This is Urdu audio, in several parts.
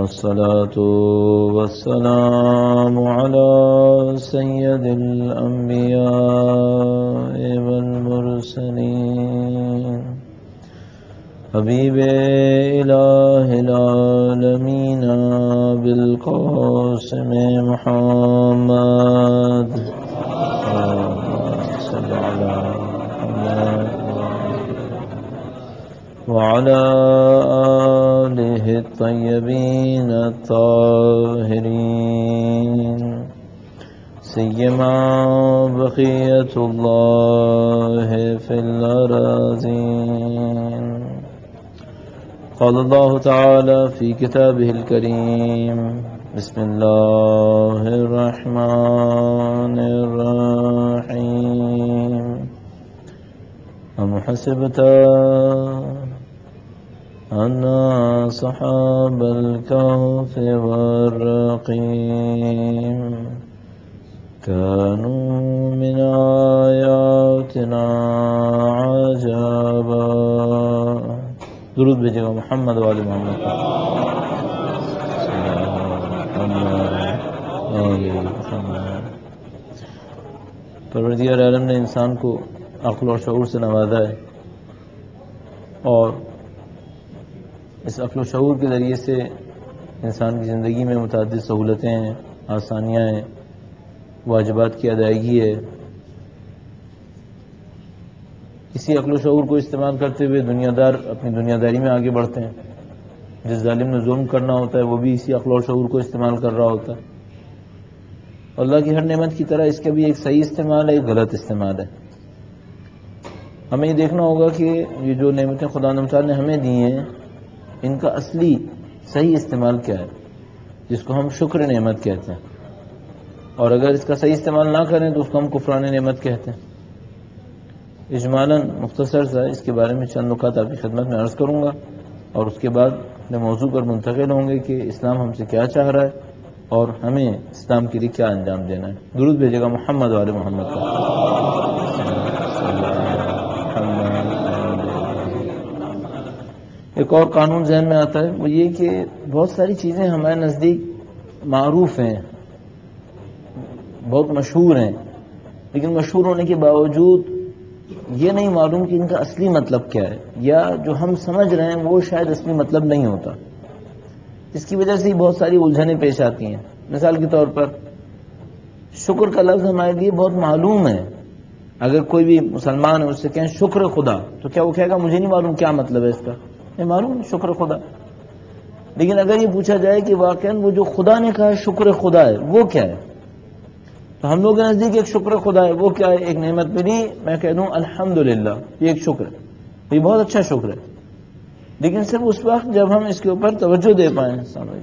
والصلاة والسلام على سيد الأنبياء والمرسلين حبيب إله العالمين بالقاسم محمد صل على محمد وعلى آله الطيبين الطاهرين سيما بقية الله في الأراضين. قال الله تعالى في كتابه الكريم بسم الله الرحمن الرحيم أم حسبت أن أصحاب الكهف والرقيم كانوا من آياتنا عجبا. درود بھیجے گا محمد والے محمد پروردگار عالم نے انسان کو عقل اور شعور سے نوازا ہے، اور اس عقل و شعور کے ذریعے سے انسان کی زندگی میں متعدد سہولتیں ہیں، آسانیاں ہیں، واجبات کی ادائیگی ہے. اسی عقل و شعور کو استعمال کرتے ہوئے دنیا دار اپنی دنیا داری میں آگے بڑھتے ہیں. جس ظالم نے ظلم کرنا ہوتا ہے وہ بھی اسی عقل و شعور کو استعمال کر رہا ہوتا ہے. اللہ کی ہر نعمت کی طرح اس کا بھی ایک صحیح استعمال ہے، ایک غلط استعمال ہے. ہمیں یہ دیکھنا ہوگا کہ یہ جو نعمتیں خدا تعالیٰ نے ہمیں دی ہیں ان کا اصلی صحیح استعمال کیا ہے، جس کو ہم شکر نعمت کہتے ہیں، اور اگر اس کا صحیح استعمال نہ کریں تو اس کو ہم کفران نعمت کہتے ہیں. اجمالاً مختصر سا اس کے بارے میں چند نکات آپ کی خدمت میں عرض کروں گا، اور اس کے بعد اپنے موضوع پر منتقل ہوں گے کہ اسلام ہم سے کیا چاہ رہا ہے اور ہمیں اسلام کے لیے کیا انجام دینا ہے. درود بھیجے گا محمد والے محمد کا. ایک اور قانون ذہن میں آتا ہے، وہ یہ کہ بہت ساری چیزیں ہمارے نزدیک معروف ہیں، بہت مشہور ہیں، لیکن مشہور ہونے کے باوجود یہ نہیں معلوم کہ ان کا اصلی مطلب کیا ہے، یا جو ہم سمجھ رہے ہیں وہ شاید اصلی مطلب نہیں ہوتا. اس کی وجہ سے ہی بہت ساری الجھنیں پیش آتی ہیں. مثال کے طور پر شکر کا لفظ ہمارے لیے بہت معلوم ہے. اگر کوئی بھی مسلمان ہے اس سے کہیں شکر خدا، تو کیا وہ کہے گا مجھے نہیں معلوم کیا مطلب ہے اس کا؟ نہیں معلوم شکر خدا. لیکن اگر یہ پوچھا جائے کہ واقعاً وہ جو خدا نے کہا شکر خدا ہے وہ کیا ہے، تو ہم لوگوں کے نزدیک ایک شکر خدا ہے. وہ کیا ہے؟ ایک نعمت ملی، میں کہہ دوں الحمدللہ، یہ ایک شکر ہے، یہ بہت اچھا شکر ہے. لیکن صرف اس وقت جب ہم اس کے اوپر توجہ دے پائیں،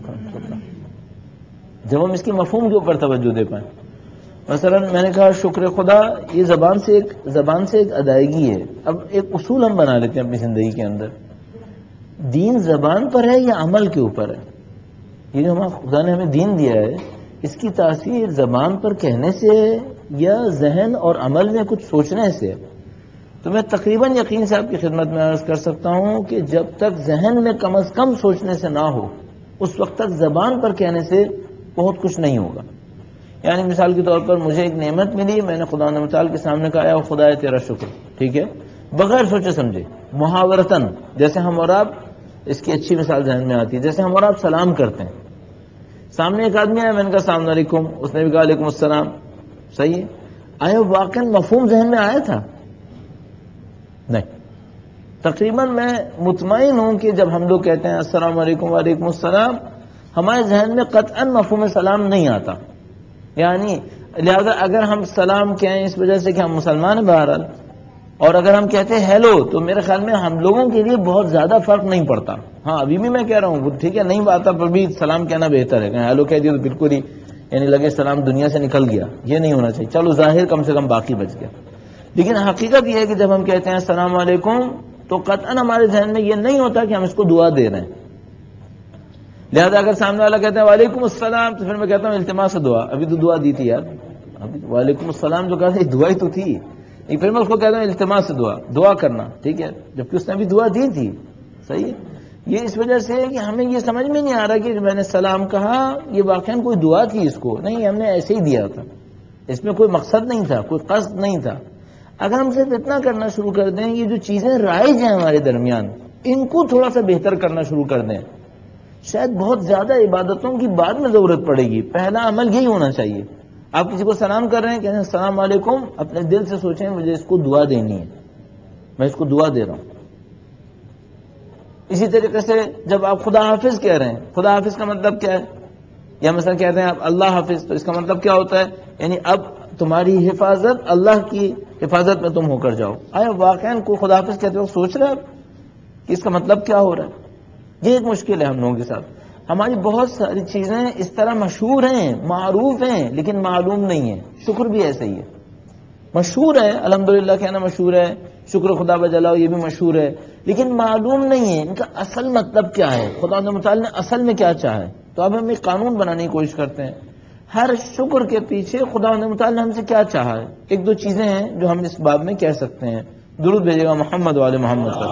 جب ہم اس کے مفہوم کے اوپر توجہ دے پائیں. مثلا میں نے کہا شکر خدا، یہ زبان سے ایک ادائیگی ہے. اب ایک اصول ہم بنا لیتے ہیں اپنی زندگی کے اندر، دین زبان پر ہے یا عمل کے اوپر ہے؟ یہ جو خدا نے ہمیں دین دیا ہے اس کی تاثیر زبان پر کہنے سے ہے یا ذہن اور عمل میں کچھ سوچنے سے ہے؟ تو میں تقریباً یقین سے آپ کی خدمت میں عرض کر سکتا ہوں کہ جب تک ذہن میں کم از کم سوچنے سے نہ ہو اس وقت تک زبان پر کہنے سے بہت کچھ نہیں ہوگا. یعنی مثال کے طور پر مجھے ایک نعمت ملی، میں نے خدا متعال کے سامنے کہا یا خدا ہے تیرا شکر، ٹھیک ہے، بغیر سوچے سمجھے محاورتاً. جیسے ہم اور آپ، اس کی اچھی مثال ذہن میں آتی ہے، جیسے ہم اور آپ سلام کرتے ہیں. سامنے ایک آدمی آیا، میں نے کہا السلام علیکم، اس نے بھی کہا علیکم السلام. صحیح ہے؟ آیا واقعاً مفہوم ذہن میں آیا تھا؟ نہیں. تقریباً میں مطمئن ہوں کہ جب ہم لوگ کہتے ہیں السلام علیکم وعلیکم السلام، ہمارے ذہن میں قطعاً مفہوم سلام نہیں آتا. یعنی لہذا اگر ہم سلام کہیں اس وجہ سے کہ ہم مسلمان ہیں بہرحال، اور اگر ہم کہتے ہیں ہیلو، تو میرے خیال میں ہم لوگوں کے لیے بہت زیادہ فرق نہیں پڑتا. ہاں ابھی بھی میں کہہ رہا ہوں ٹھیک ہے نہیں آتا پر بھی سلام کہنا بہتر ہے. ہیلو کہہ دیا تو بالکل ہی یعنی لگے سلام دنیا سے نکل گیا، یہ نہیں ہونا چاہیے. چلو ظاہر کم سے کم باقی بچ گیا. لیکن حقیقت یہ ہے کہ جب ہم کہتے ہیں السلام علیکم تو قطعاً ہمارے ذہن میں یہ نہیں ہوتا کہ ہم اس کو دعا دے رہے ہیں. لہذا اگر سامنے والا کہتا ہے وعلیکم السلام تو پھر میں کہتا ہوں التماس دعا. ابھی تو دعا دی تھی یار، ابھی وعلیکم السلام جو کہا تھا دعا ہی تو تھی. پھر میں اس کو کہتا ہوں التماس دعا، دعا کرنا، ٹھیک ہے، جبکہ اس نے ابھی دعا دی تھی. صحیح ہے. یہ اس وجہ سے ہے کہ ہمیں یہ سمجھ میں نہیں آ رہا کہ میں نے سلام کہا یہ واقعاً کوئی دعا تھی اس کو، نہیں، ہم نے ایسے ہی دیا تھا، اس میں کوئی مقصد نہیں تھا، کوئی قصد نہیں تھا۔ اگر ہم صرف اتنا کرنا شروع کر دیں، یہ جو چیزیں رائج ہیں ہمارے درمیان ان کو تھوڑا سا بہتر کرنا شروع کر دیں، شاید بہت زیادہ عبادتوں کی بعد میں ضرورت پڑے گی، پہلا عمل یہی ہونا چاہیے۔ آپ کسی کو سلام کر رہے ہیں، کہتے ہیں السلام علیکم، اپنے دل سے سوچیں مجھے اس کو دعا دینی ہے، میں اس کو دعا دے رہا ہوں۔ اسی طریقے سے جب آپ خدا حافظ کہہ رہے ہیں، خدا حافظ کا مطلب کیا ہے؟ یا مثلا کہتے ہیں آپ اللہ حافظ، تو اس کا مطلب کیا ہوتا ہے؟ یعنی اب تمہاری حفاظت اللہ کی حفاظت میں تم ہو کر جاؤ۔ آیا واقعاً کوئی خدا حافظ کہتے ہو سوچ رہے آپ کہ اس کا مطلب کیا ہو رہا ہے؟ یہ ایک مشکل ہے ہم لوگوں کے ساتھ۔ ہماری بہت ساری چیزیں اس طرح مشہور ہیں، معروف ہیں، لیکن معلوم نہیں ہیں۔ شکر بھی ایسے ہی ہے، مشہور ہے، الحمدللہ کہنا مشہور ہے، شکر خدا بجلاؤ یہ بھی مشہور ہے، لیکن معلوم نہیں ہے ان کا اصل مطلب کیا ہے، خدا متعال نے اصل میں کیا چاہا ہے۔ تو اب ہم ایک قانون بنانے کی کوشش کرتے ہیں، ہر شکر کے پیچھے خدا متعال نے ہم سے کیا چاہا ہے۔ ایک دو چیزیں ہیں جو ہم اس باب میں کہہ سکتے ہیں۔ درود بھیجے گا محمد والے محمد پر۔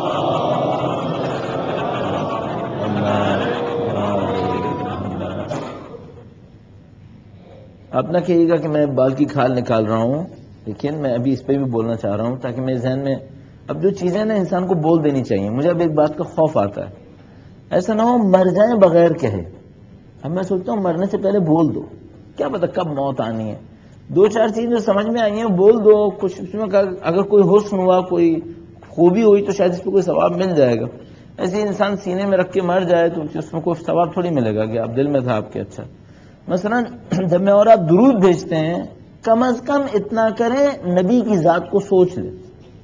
آپ نہ کہیے گا کہ میں بال کی کھال نکال رہا ہوں، لیکن میں ابھی اس پہ بھی بولنا چاہ رہا ہوں تاکہ میرے ذہن میں اب جو چیزیں نا انسان کو بول دینی چاہیے۔ مجھے اب ایک بات کا خوف آتا ہے، ایسا نہ ہو مر جائیں بغیر کہے۔ اب میں سوچتا ہوں مرنے سے پہلے بول دو، کیا پتہ کب موت آنی ہے۔ دو چار چیزیں جو سمجھ میں آئی ہیں بول دو، کچھ اس میں اگر کوئی حسن ہوا، کوئی خوبی ہوئی تو شاید اس پہ کوئی ثواب مل جائے گا۔ ایسے انسان سینے میں رکھ کے مر جائے تو اس میں کوئی ثواب تھوڑی ملے گا کہ آپ دل میں تھا آپ کے۔ اچھا مثلا جب میں اور آپ درود بھیجتے ہیں، کم از کم اتنا کریں نبی کی ذات کو سوچ لیں،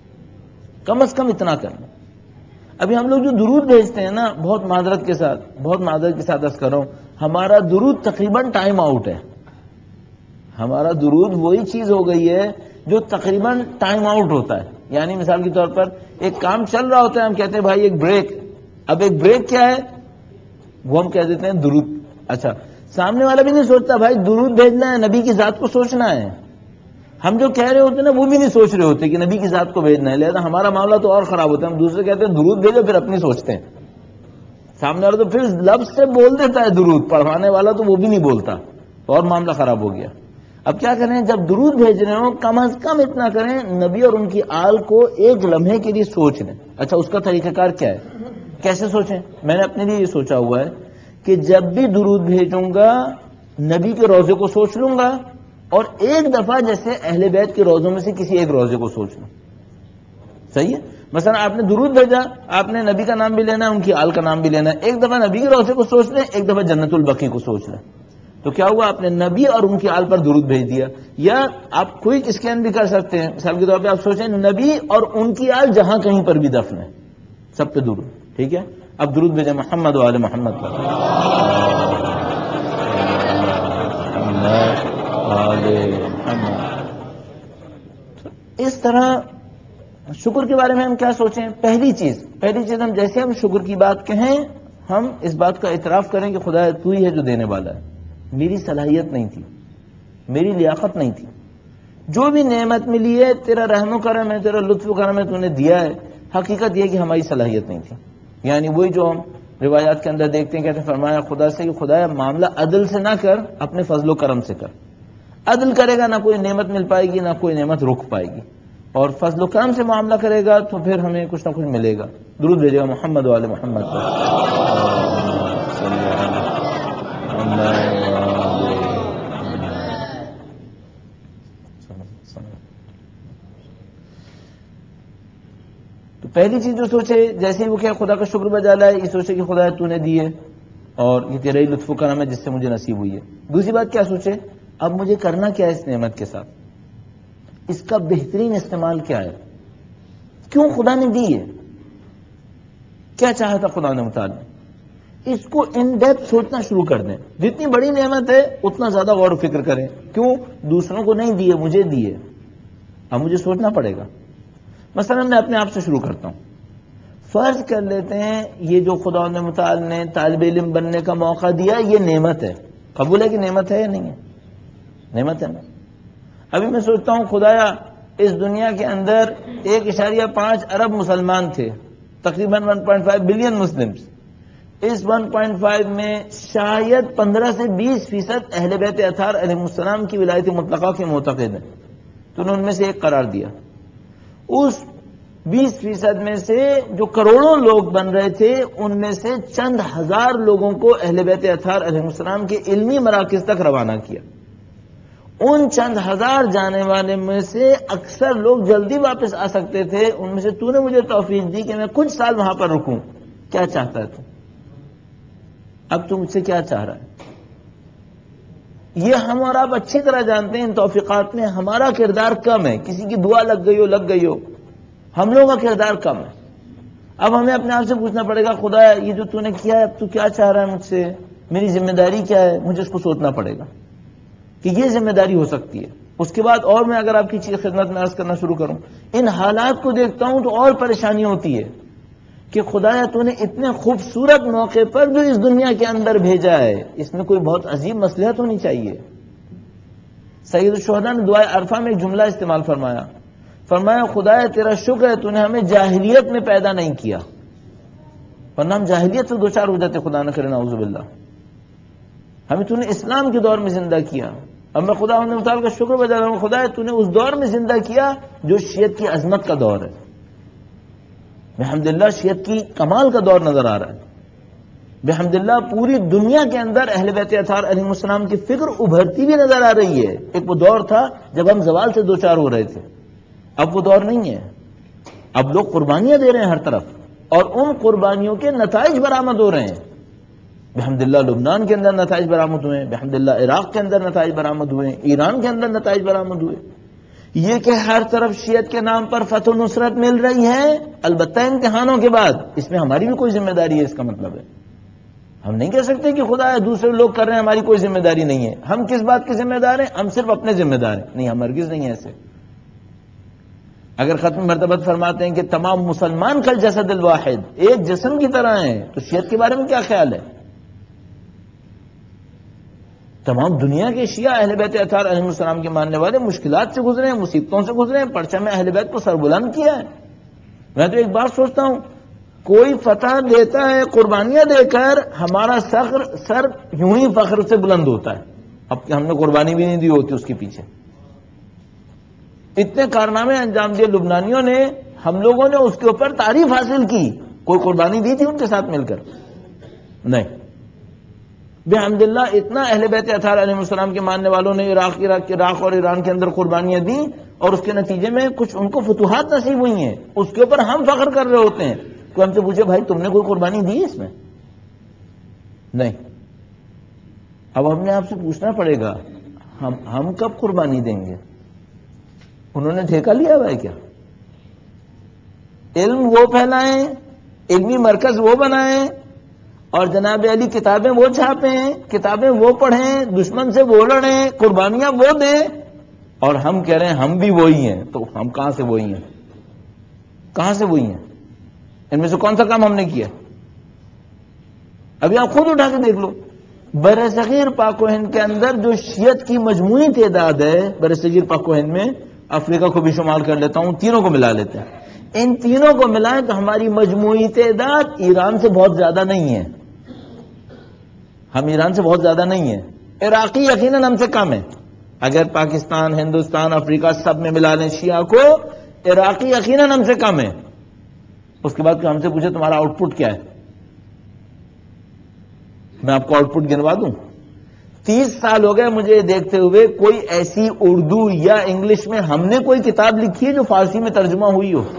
کم از کم اتنا کریں۔ ابھی ہم لوگ جو درود بھیجتے ہیں نا، بہت معذرت کے ساتھ عرض کر رہا ہوں، ہمارا درود تقریباً ٹائم آؤٹ ہے۔ ہمارا درود وہی چیز ہو گئی ہے جو تقریباً ٹائم آؤٹ ہوتا ہے۔ یعنی مثال کے طور پر ایک کام چل رہا ہوتا ہے، ہم کہتے ہیں بھائی ایک بریک، اب ایک بریک کیا ہے وہ ہم کہہ دیتے ہیں درود۔ اچھا سامنے والا بھی نہیں سوچتا بھائی درود بھیجنا ہے، نبی کی ذات کو سوچنا ہے۔ ہم جو کہہ رہے ہوتے ہیں نا وہ بھی نہیں سوچ رہے ہوتے کہ نبی کی ذات کو بھیجنا ہے، لہذا ہمارا معاملہ تو اور خراب ہوتا ہے۔ ہم دوسرے کہتے ہیں درود بھیجو، پھر اپنی سوچتے ہیں۔ سامنے والا تو پھر لفظ سے بول دیتا ہے درود، پڑھوانے والا تو وہ بھی نہیں بولتا، اور معاملہ خراب ہو گیا۔ اب کیا کریں، جب درود بھیج رہے ہوں کم از کم اتنا کریں نبی اور ان کی آل کو ایک لمحے کے لیے سوچ لیں۔ اچھا اس کا طریقہ کار کیا ہے، کیسے سوچیں؟ میں نے اپنے لیے یہ سوچا ہوا ہے کہ جب بھی درود بھیجوں گا نبی کے روضے کو سوچ لوں گا، اور ایک دفعہ جیسے اہل بیت کے روضوں میں سے کسی ایک روضے کو سوچ لوں۔ صحیح ہے؟ مثلا آپ نے درود بھیجا، آپ نے نبی کا نام بھی لینا ہے، ان کی آل کا نام بھی لینا ہے، ایک دفعہ نبی کے روضے کو سوچ لیں، ایک دفعہ جنت البقیع کو سوچ لیں، تو کیا ہوا، آپ نے نبی اور ان کی آل پر درود بھیج دیا۔ یا آپ کوئی اسکین بھی کر سکتے ہیں، مثال کے طور پہ آپ سوچیں نبی اور ان کی آل جہاں کہیں پر بھی دفن ہے، سب پہ درود، ٹھیک ہے؟ اب درود بھیجیں محمد وعلی محمد پر۔ اس طرح شکر کے بارے میں ہم کیا سوچیں؟ پہلی چیز ہم جیسے ہم شکر کی بات کہیں، ہم اس بات کا اعتراف کریں کہ خدا تو ہی ہے جو دینے والا ہے، میری صلاحیت نہیں تھی، میری لیاقت نہیں تھی، جو بھی نعمت ملی ہے تیرا رحم و کرم ہے، تیرا لطف و کرم ہے، تو نے دیا ہے۔ حقیقت یہ کہ ہماری صلاحیت نہیں تھی، یعنی وہی جو ہم روایات کے اندر دیکھتے ہیں، کہتے ہیں فرمایا خدا سے کہ خدا معاملہ عدل سے نہ کر، اپنے فضل و کرم سے کر۔ عدل کرے گا نہ کوئی نعمت مل پائے گی، نہ کوئی نعمت رک پائے گی، اور فضل و کرم سے معاملہ کرے گا تو پھر ہمیں کچھ نہ کچھ ملے گا۔ درود بھیجے گا محمد والے محمد پر۔ تو پہلی چیز جو سوچے، جیسے وہ کہ خدا کا شکر بجا لائے، یہ سوچے کہ خدا تو نے دی ہے اور یہ تیرا ہی لطف و کرم ہے جس سے مجھے نصیب ہوئی ہے۔ دوسری بات کیا سوچے، اب مجھے کرنا کیا ہے اس نعمت کے ساتھ، اس کا بہترین استعمال کیا ہے، کیوں خدا نے دی ہے، کیا چاہا تھا خدا نے متعال، اس کو ان ڈیپتھ سوچنا شروع کر دیں۔ جتنی بڑی نعمت ہے اتنا زیادہ غور و فکر کریں، کیوں دوسروں کو نہیں دیے، مجھے دیے، اب مجھے سوچنا پڑے گا۔ مثلا میں اپنے آپ سے شروع کرتا ہوں، فرض کر لیتے ہیں یہ جو خدا نے متعال نے طالب علم بننے کا موقع دیا یہ نعمت ہے، قبول ہے کہ نعمت ہے یا نہیں ہے؟ نعمت ہے نا۔ ابھی میں سوچتا ہوں خدایا اس دنیا کے اندر 1.5 ارب مسلمان تھے، تقریباً 1.5 بلین مسلمز، اس 1.5 میں شاید 15 سے 20% اہل بیت اطہار علیہ السلام کی ولایت مطلقہ کے معتقد ہیں، تو انہوں نے ان میں سے ایک قرار دیا۔ اس 20% میں سے جو کروڑوں لوگ بن رہے تھے، ان میں سے چند ہزار لوگوں کو اہل بیت اطہار علیہ السلام کے علمی مراکز تک روانہ کیا۔ ان چند ہزار جانے والے میں سے اکثر لوگ جلدی واپس آ سکتے تھے، ان میں سے تو نے مجھے توفیق دی کہ میں کچھ سال وہاں پر رکوں۔ کیا چاہتا ہے تو اب تو مجھ سے کیا چاہ رہا ہے؟ یہ ہم اور آپ اچھی طرح جانتے ہیں، ان توفیقات میں ہمارا کردار کم ہے، کسی کی دعا لگ گئی ہو، ہم لوگوں کا کردار کم ہے۔ اب ہمیں اپنے آپ سے پوچھنا پڑے گا، خدا یہ جو تو نے کیا ہے اب تو کیا چاہ رہا ہے مجھ سے، میری ذمہ داری کیا ہے؟ مجھے اس کو سوچنا پڑے گا کہ یہ ذمہ داری ہو سکتی ہے۔ اس کے بعد اور میں اگر آپ کی چیز خدمت میں عرض کرنا شروع کروں، ان حالات کو دیکھتا ہوں تو اور پریشانی ہوتی ہے کہ خدایا تو نے اتنے خوبصورت موقع پر جو اس دنیا کے اندر بھیجا ہے، اس میں کوئی بہت عظیم مصلحت ہونی چاہیے۔ سید الشہداء نے دعائے عرفہ میں ایک جملہ استعمال فرمایا خدایا تیرا شکر ہے تو نے ہمیں جاہلیت میں پیدا نہیں کیا، ورنہ ہم جاہلیت سے دوچار ہو جاتے، خدا نہ کرے نعوذ باللہ۔ ہمیں تو نے اسلام کے دور میں زندہ کیا، اب میں خدا تعالیٰ کا شکر بجا رہا ہوں، خدا تو نے اس دور میں زندہ کیا جو شیعت کی عظمت کا دور ہے، بحمداللہ شیعت کی کمال کا دور نظر آ رہا ہے۔ بحمداللہ پوری دنیا کے اندر اہل بیت اطہار علیہ السلام کی فکر ابھرتی بھی نظر آ رہی ہے۔ ایک وہ دور تھا جب ہم زوال سے دوچار ہو رہے تھے، اب وہ دور نہیں ہے۔ اب لوگ قربانیاں دے رہے ہیں ہر طرف، اور ان قربانیوں کے نتائج برآمد ہو رہے ہیں۔ بحمداللہ لبنان کے اندر نتائج برآمد ہوئے ہیں، بحمداللہ عراق کے اندر نتائج برآمد ہوئے ہیں، ایران کے اندر نتائج برآمد ہوئے۔ یہ کہ ہر طرف شیعت کے نام پر فتح و نصرت مل رہی ہے، البتہ امتحانوں کے بعد، اس میں ہماری بھی کوئی ذمہ داری ہے، اس کا مطلب ہے ہم نہیں کہہ سکتے کہ خدا ہے دوسرے لوگ کر رہے ہیں ہماری کوئی ذمہ داری نہیں ہے۔ ہم کس بات کے ذمہ دار ہیں؟ ہم صرف اپنے ذمہ دار ہیں، نہیں، ہم ہرگز نہیں ہیں ایسے۔ اگر ختم مرتبت فرماتے ہیں کہ تمام مسلمان کل جسد الواحد، ایک جسم کی طرح ہیں، تو شیعت کے بارے میں کیا خیال ہے؟ تمام دنیا کے شیعہ اہل بیت اطہار علیہ السلام کے ماننے والے مشکلات سے گزرے ہیں، مصیبتوں سے گزرے ہیں، پرچم اہل بیت کو سربلند کیا ہے۔ میں تو ایک بات سوچتا ہوں، کوئی فتح دیتا ہے قربانیاں دے کر، ہمارا سر یوں ہی فخر سے بلند ہوتا ہے، اب کہ ہم نے قربانی بھی نہیں دی ہوتی اس کے پیچھے۔ اتنے کارنامے انجام دیے لبنانیوں نے، ہم لوگوں نے اس کے اوپر تعریف حاصل کی، کوئی قربانی دی تھی ان کے ساتھ مل کر؟ نہیں۔ بحمداللہ اتنا اہل بیت اطہار علیہ السلام کے ماننے والوں نے عراق اور ایران کے اندر قربانیاں دیں، اور اس کے نتیجے میں کچھ ان کو فتوحات نصیب ہوئی ہیں، اس کے اوپر ہم فخر کر رہے ہوتے ہیں۔ کوئی ہم سے پوچھے بھائی تم نے کوئی قربانی دی اس میں؟ نہیں۔ اب ہم نے آپ سے پوچھنا پڑے گا ہم کب قربانی دیں گے؟ انہوں نے ٹھیکہ لیا ہوا ہے کیا؟ علم وہ پھیلائیں، علمی مرکز وہ بنائیں، اور جناب علی کتابیں وہ چھاپیں، کتابیں وہ پڑھیں، دشمن سے وہ لڑیں، قربانیاں وہ دیں، اور ہم کہہ رہے ہیں ہم بھی وہی ہیں۔ تو ہم کہاں سے وہی ہیں؟ کہاں سے وہی ہیں؟ ان میں سے کون سا کام ہم نے کیا؟ ابھی آپ خود اٹھا کے دیکھ لو، برصغیر پاک و ہند کے اندر جو شیعت کی مجموعی تعداد ہے، برصغیر پاک و ہند میں، افریقہ کو بھی شمار کر لیتا ہوں، تینوں کو ملا لیتے ہیں، ان تینوں کو ملائیں تو ہماری مجموعی تعداد ایران سے بہت زیادہ نہیں ہے۔ ہم ایران سے بہت زیادہ نہیں ہیں۔ عراقی یقیناً ہم سے کم ہے، اگر پاکستان، ہندوستان، افریقہ سب میں ملا لیں شیعہ کو، عراقی یقیناً ہم سے کم ہے۔ اس کے بعد کہ ہم سے پوچھے تمہارا آؤٹ پٹ کیا ہے، میں آپ کو آؤٹ پٹ گنوا دوں۔ 30 سال ہو گئے مجھے دیکھتے ہوئے، کوئی ایسی اردو یا انگلش میں ہم نے کوئی کتاب لکھی ہے جو فارسی میں ترجمہ ہوئی ہو؟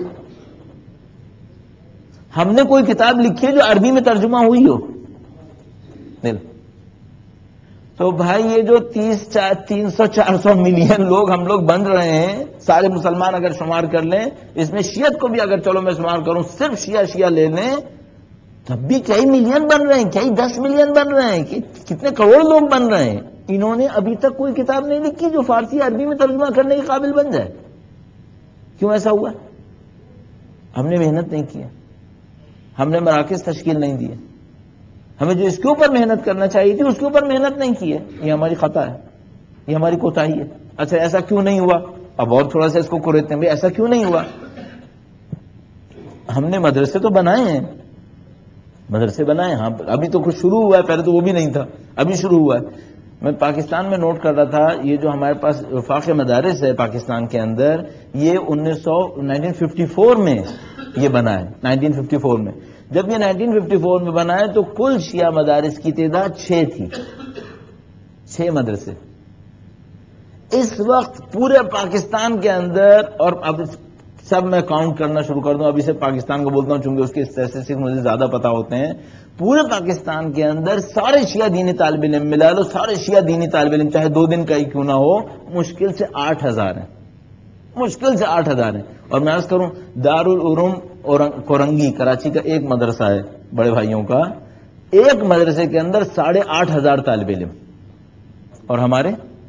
ہم نے کوئی کتاب لکھی ہے جو عربی میں ترجمہ ہوئی ہو؟ نہیں۔ تو بھائی یہ جو 300-400 ملین لوگ ہم لوگ بن رہے ہیں، سارے مسلمان اگر شمار کر لیں، اس میں شیعت کو بھی اگر چلو میں شمار کروں، صرف شیعہ لے لیں، تب بھی کئی ملین بن رہے ہیں، کئی 10 ملین بن رہے ہیں، کتنے کروڑ لوگ بن رہے ہیں۔ انہوں نے ابھی تک کوئی کتاب نہیں لکھی جو فارسی عربی میں ترجمہ کرنے کے قابل بن جائے۔ کیوں ایسا ہوا؟ ہم نے محنت نہیں کی، ہم نے مراکز تشکیل نہیں دیے، ہمیں جو اس کے اوپر محنت کرنا چاہیے تھی اس کے اوپر محنت نہیں کی ہے۔ یہ ہماری خطا ہے، یہ ہماری کوتاہی ہے۔ اچھا ایسا کیوں نہیں ہوا؟ اب اور تھوڑا سا اس کو کوریتے ہیں، بھائی ایسا کیوں نہیں ہوا؟ ہم نے مدرسے تو بنائے ہیں، مدرسے بنائے. ہاں ابھی تو کچھ شروع ہوا ہے, پہلے تو وہ بھی نہیں تھا, ابھی شروع ہوا ہے. میں پاکستان میں نوٹ کر رہا تھا, یہ جو ہمارے پاس وفاق مدارس ہے پاکستان کے اندر, یہ 1954 میں یہ بنا ہے. 1954 میں جب یہ 1954 میں بنا ہے تو کل شیعہ مدارس کی تعداد 6 تھی, 6 مدرسے. اس وقت پورے پاکستان کے اندر, اور اب سب میں کاؤنٹ کرنا شروع کر دوں, ابھی سے پاکستان کو بولتا ہوں چونکہ اس کے اسٹیٹسٹکس مجھے زیادہ پتا ہوتے ہیں, پورے پاکستان کے اندر سارے شیعہ دینی طالب علم ملا لو, سارے شیعہ دینی طالب علم چاہے 2 دن کا ہی کیوں نہ ہو, مشکل سے 8,000 ہیں, مشکل سے 8,000 ہیں. اور میں عرض کروں دارالعلوم کورنگی کراچی کا ایک مدرسہ ہے بڑے بھائیوں کا, ایک مدرسے کے اندر 8,500 طالب علم. اور ہمارے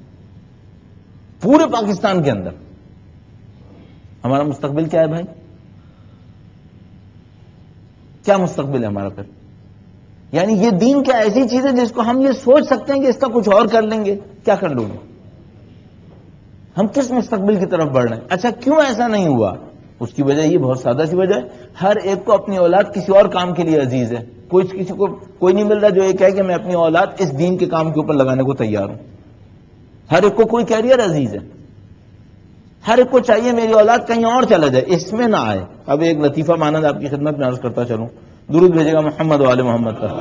پورے پاکستان کے اندر ہمارا مستقبل کیا ہے بھائی؟ کیا مستقبل ہے ہمارا پھر؟ یعنی یہ دین کیا ایسی چیز ہے جس کو ہم یہ سوچ سکتے ہیں کہ اس کا کچھ اور کر لیں گے؟ کیا کر لوں گے؟ ہم کس مستقبل کی طرف بڑھ رہے ہیں؟ اچھا کیوں ایسا نہیں ہوا؟ اس کی وجہ یہ بہت سادہ سی وجہ ہے, ہر ایک کو اپنی اولاد کسی اور کام کے لیے عزیز ہے. کسی کو کوئی نہیں مل رہا جو یہ کہے کہ میں اپنی اولاد اس دین کے کام کے اوپر لگانے کو تیار ہوں. ہر ایک کو کوئی کیریئر عزیز ہے, ہر ایک کو چاہیے میری اولاد کہیں اور چلا جائے, اس میں نہ آئے. اب ایک لطیفہ مانند آپ کی خدمت میں عرض کرتا چلوں, درود بھیجے گا محمد و آل محمد کا.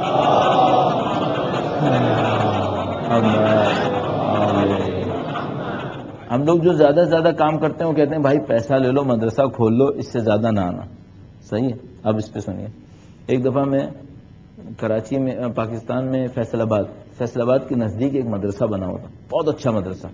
ہم لوگ جو زیادہ سے زیادہ کام کرتے ہیں وہ کہتے ہیں بھائی پیسہ لے لو, مدرسہ کھول لو, اس سے زیادہ نہ آنا. صحیح ہے. اب اس پہ سنیے, ایک دفعہ میں کراچی میں, پاکستان میں فیصل آباد کے نزدیک ایک مدرسہ بنا ہوا تھا, بہت اچھا مدرسہ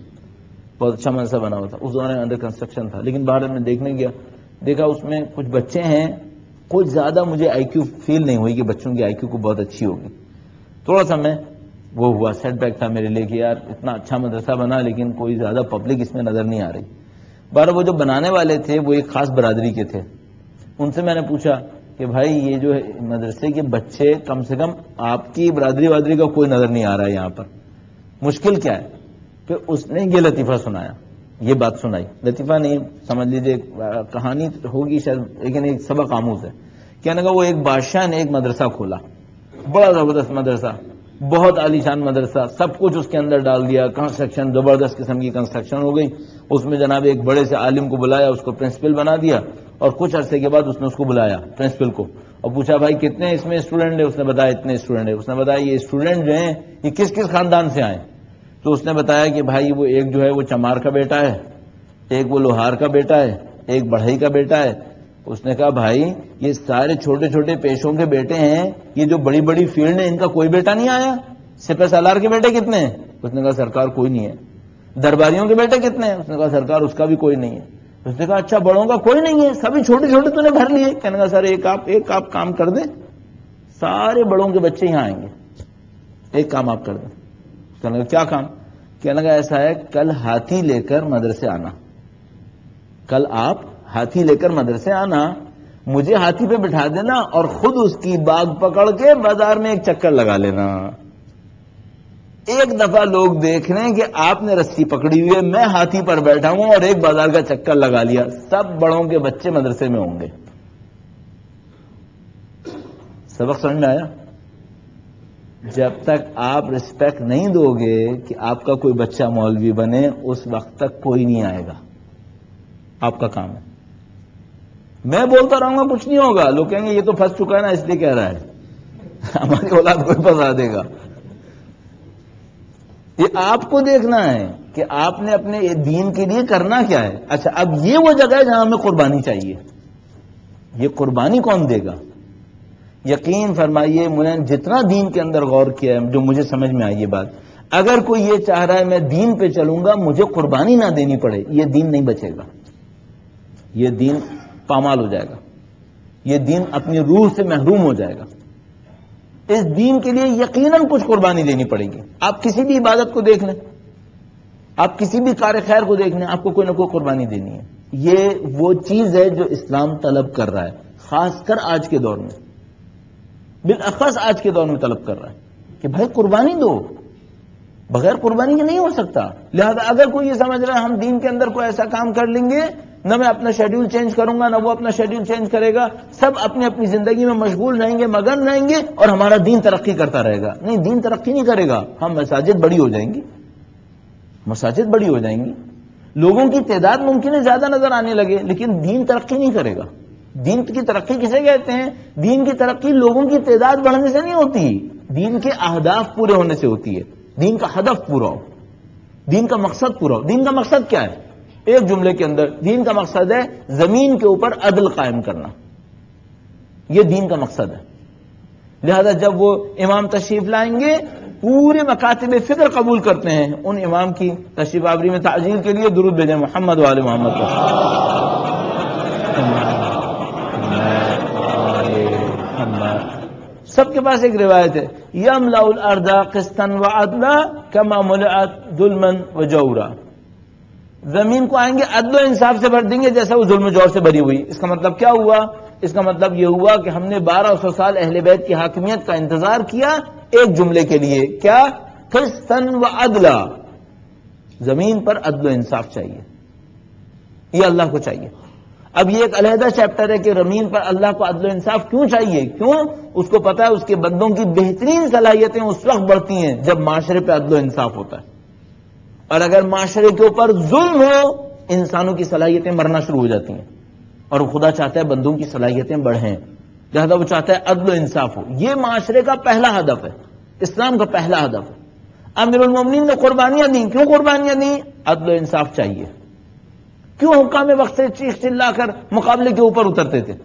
بنا ہوا تھا. اس دوران انڈر کنسٹرکشن تھا, لیکن باہر میں دیکھنے گیا, دیکھا اس میں کچھ بچے ہیں, کچھ زیادہ مجھے آئی کیو فیل نہیں ہوئی کہ بچوں کی آئی کیو کو بہت اچھی ہوگی. تھوڑا سا میں وہ ہوا, سیٹ بیک تھا میرے لیے کہ یار اتنا اچھا مدرسہ بنا لیکن کوئی زیادہ پبلک اس میں نظر نہیں آ رہی. بارہ وہ جو بنانے والے تھے وہ ایک خاص برادری کے تھے. ان سے میں نے پوچھا کہ بھائی یہ جو مدرسے کے بچے, کم سے کم آپ کی برادری کا کوئی نظر نہیں آ رہا ہے یہاں پر, مشکل کیا ہے؟ پھر اس نے یہ لطیفہ سنایا, یہ بات سنائی, لطیفہ نہیں سمجھ لیجیے کہانی ہوگی شاید, لیکن ایک سبق آموز ہے. کہنے کا وہ ایک بادشاہ نے ایک مدرسہ کھولا, بڑا زبردست مدرسہ, بہت عالیشان مدرسہ, سب کچھ اس کے اندر ڈال دیا, کنسٹرکشن زبردست قسم کی کنسٹرکشن ہو گئی. اس میں جناب ایک بڑے سے عالم کو بلایا, اس کو پرنسپل بنا دیا, اور کچھ عرصے کے بعد اس نے اس کو بلایا پرنسپل کو اور پوچھا بھائی کتنے اس میں اسٹوڈنٹ ہیں؟ اس نے بتایا اتنے اسٹوڈنٹ ہیں. اس نے بتایا یہ اسٹوڈنٹ جو ہیں یہ کس کس خاندان سے آئے؟ تو اس نے بتایا کہ بھائی وہ ایک جو ہے وہ چمار کا بیٹا ہے, ایک وہ لوہار کا بیٹا ہے, ایک بڑھئی کا بیٹا ہے. اس نے کہا بھائی یہ سارے چھوٹے چھوٹے پیشوں کے بیٹے ہیں, یہ جو بڑی بڑی فیلڈ ہیں ان کا کوئی بیٹا نہیں آیا؟ سپہ سالار کے بیٹے کتنے ہیں؟ اس نے کہا سرکار کوئی نہیں ہے. درباریوں کے بیٹے کتنے ہیں؟ اس نے کہا سرکار اس کا بھی کوئی نہیں ہے. اس نے کہا اچھا بڑوں کا کوئی نہیں ہے, سبھی چھوٹے چھوٹے تو نے بھر لیے. کہنے کا سر ایک آپ کام کر دیں, سارے بڑوں کے بچے یہاں آئیں گے, ایک کام آپ کر دیں. کہنے کا کیا کام؟ کہنے کا ایسا ہے کل ہاتھی لے کر مدرسے آنا, کل آپ ہاتھی لے کر مدرسے آنا, مجھے ہاتھی پہ بٹھا دینا اور خود اس کی باغ پکڑ کے بازار میں ایک چکر لگا لینا. ایک دفعہ لوگ دیکھ رہے ہیں کہ آپ نے رسی پکڑی ہوئی ہے, میں ہاتھی پر بیٹھا ہوں اور ایک بازار کا چکر لگا لیا, سب بڑوں کے بچے مدرسے میں ہوں گے. سبق سمجھ میں آیا؟ جب تک آپ رسپیکٹ نہیں دو گے کہ آپ کا کوئی بچہ مولوی بنے, اس وقت تک کوئی نہیں آئے گا. آپ کا کام ہے. میں بولتا رہوں گا کچھ نہیں ہوگا, لوگ کہیں گے یہ تو پھنس چکا ہے نا اس لیے کہہ رہا ہے, ہماری اولاد کوئی پھنسا دے گا. یہ آپ کو دیکھنا ہے کہ آپ نے اپنے دین کے لیے کرنا کیا ہے. اچھا اب یہ وہ جگہ ہے جہاں ہمیں قربانی چاہیے. یہ قربانی کون دے گا؟ یقین فرمائیے میں نے جتنا دین کے اندر غور کیا ہے, جو مجھے سمجھ میں آئی یہ بات, اگر کوئی یہ چاہ رہا ہے میں دین پہ چلوں گا مجھے قربانی نہ دینی پڑے, یہ دین نہیں بچے گا, یہ دین پامال ہو جائے گا, یہ دین اپنی روح سے محروم ہو جائے گا. اس دین کے لیے یقیناً کچھ قربانی دینی پڑے گی. آپ کسی بھی عبادت کو دیکھ لیں, آپ کسی بھی کار خیر کو دیکھ لیں, آپ کو کوئی نہ کوئی قربانی دینی ہے. یہ وہ چیز ہے جو اسلام طلب کر رہا ہے, خاص کر آج کے دور میں, بالاخص آج کے دور میں طلب کر رہا ہے کہ بھائی قربانی دو, بغیر قربانی کے نہیں ہو سکتا. لہذا اگر کوئی یہ سمجھ رہا ہے ہم دین کے اندر کوئی ایسا کام کر لیں گے نہ میں اپنا شیڈیول چینج کروں گا، نہ وہ اپنا شیڈیول چینج کرے گا، سب اپنی اپنی زندگی میں مشغول رہیں گے، مگن رہیں گے، اور ہمارا دین ترقی کرتا رہے گا۔ نہیں، دین ترقی نہیں کرے گا، ہم مساجد بڑی ہو جائیں گی، مساجد بڑی ہو جائیں گی، لوگوں کی تعداد ممکن ہے زیادہ نظر آنے لگے، لیکن دین ترقی نہیں کرے گا۔ دین کی ترقی کسے کہتے ہیں؟ دین کی ترقی لوگوں کی تعداد بڑھنے سے نہیں ہوتی، دین کے اہداف پورے ہونے سے ہوتی ہے، دین کا ہدف پورا ہو، دین کا مقصد پورا ہو۔ دین کا مقصد کیا ہے؟ ایک جملے کے اندر دین کا مقصد ہے زمین کے اوپر عدل قائم کرنا، یہ دین کا مقصد ہے۔ لہذا جب وہ امام تشریف لائیں گے، پورے مکاتب فکر قبول کرتے ہیں، ان امام کی تشریف آوری میں تعجیل کے لیے درود بھیجیں محمد و آل محمد پر۔ سب کے پاس ایک روایت ہے، یملأ الارض قسطا وعدلا کما ملئت ظلما وجورا، زمین کو آئیں گے عدل و انصاف سے بھر دیں گے جیسا وہ ظلم و جور سے بھری ہوئی۔ اس کا مطلب کیا ہوا؟ اس کا مطلب یہ ہوا کہ ہم نے 1200 سال اہل بیت کی حاکمیت کا انتظار کیا ایک جملے کے لیے، کیا؟ قسطا وعدلا، زمین پر عدل و انصاف چاہیے، یہ اللہ کو چاہیے۔ اب یہ ایک علیحدہ چیپٹر ہے کہ زمین پر اللہ کو عدل و انصاف کیوں چاہیے؟ کیوں؟ اس کو پتا ہے اس کے بندوں کی بہترین صلاحیتیں اس وقت بڑھتی ہیں جب معاشرے پہ عدل و انصاف ہوتا ہے، اور اگر معاشرے کے اوپر ظلم ہو انسانوں کی صلاحیتیں مرنا شروع ہو جاتی ہیں، اور خدا چاہتا ہے بندوں کی صلاحیتیں بڑھیں، لہذا وہ چاہتا ہے عدل و انصاف ہو۔ یہ معاشرے کا پہلا ہدف ہے، اسلام کا پہلا ہدف ہے۔ امیر المومنین نے قربانیاں دیں، کیوں قربانیاں دیں؟ عدل و انصاف چاہیے۔ کیوں حکام وقت سے چیخ چلا کر مقابلے کے اوپر اترتے تھے؟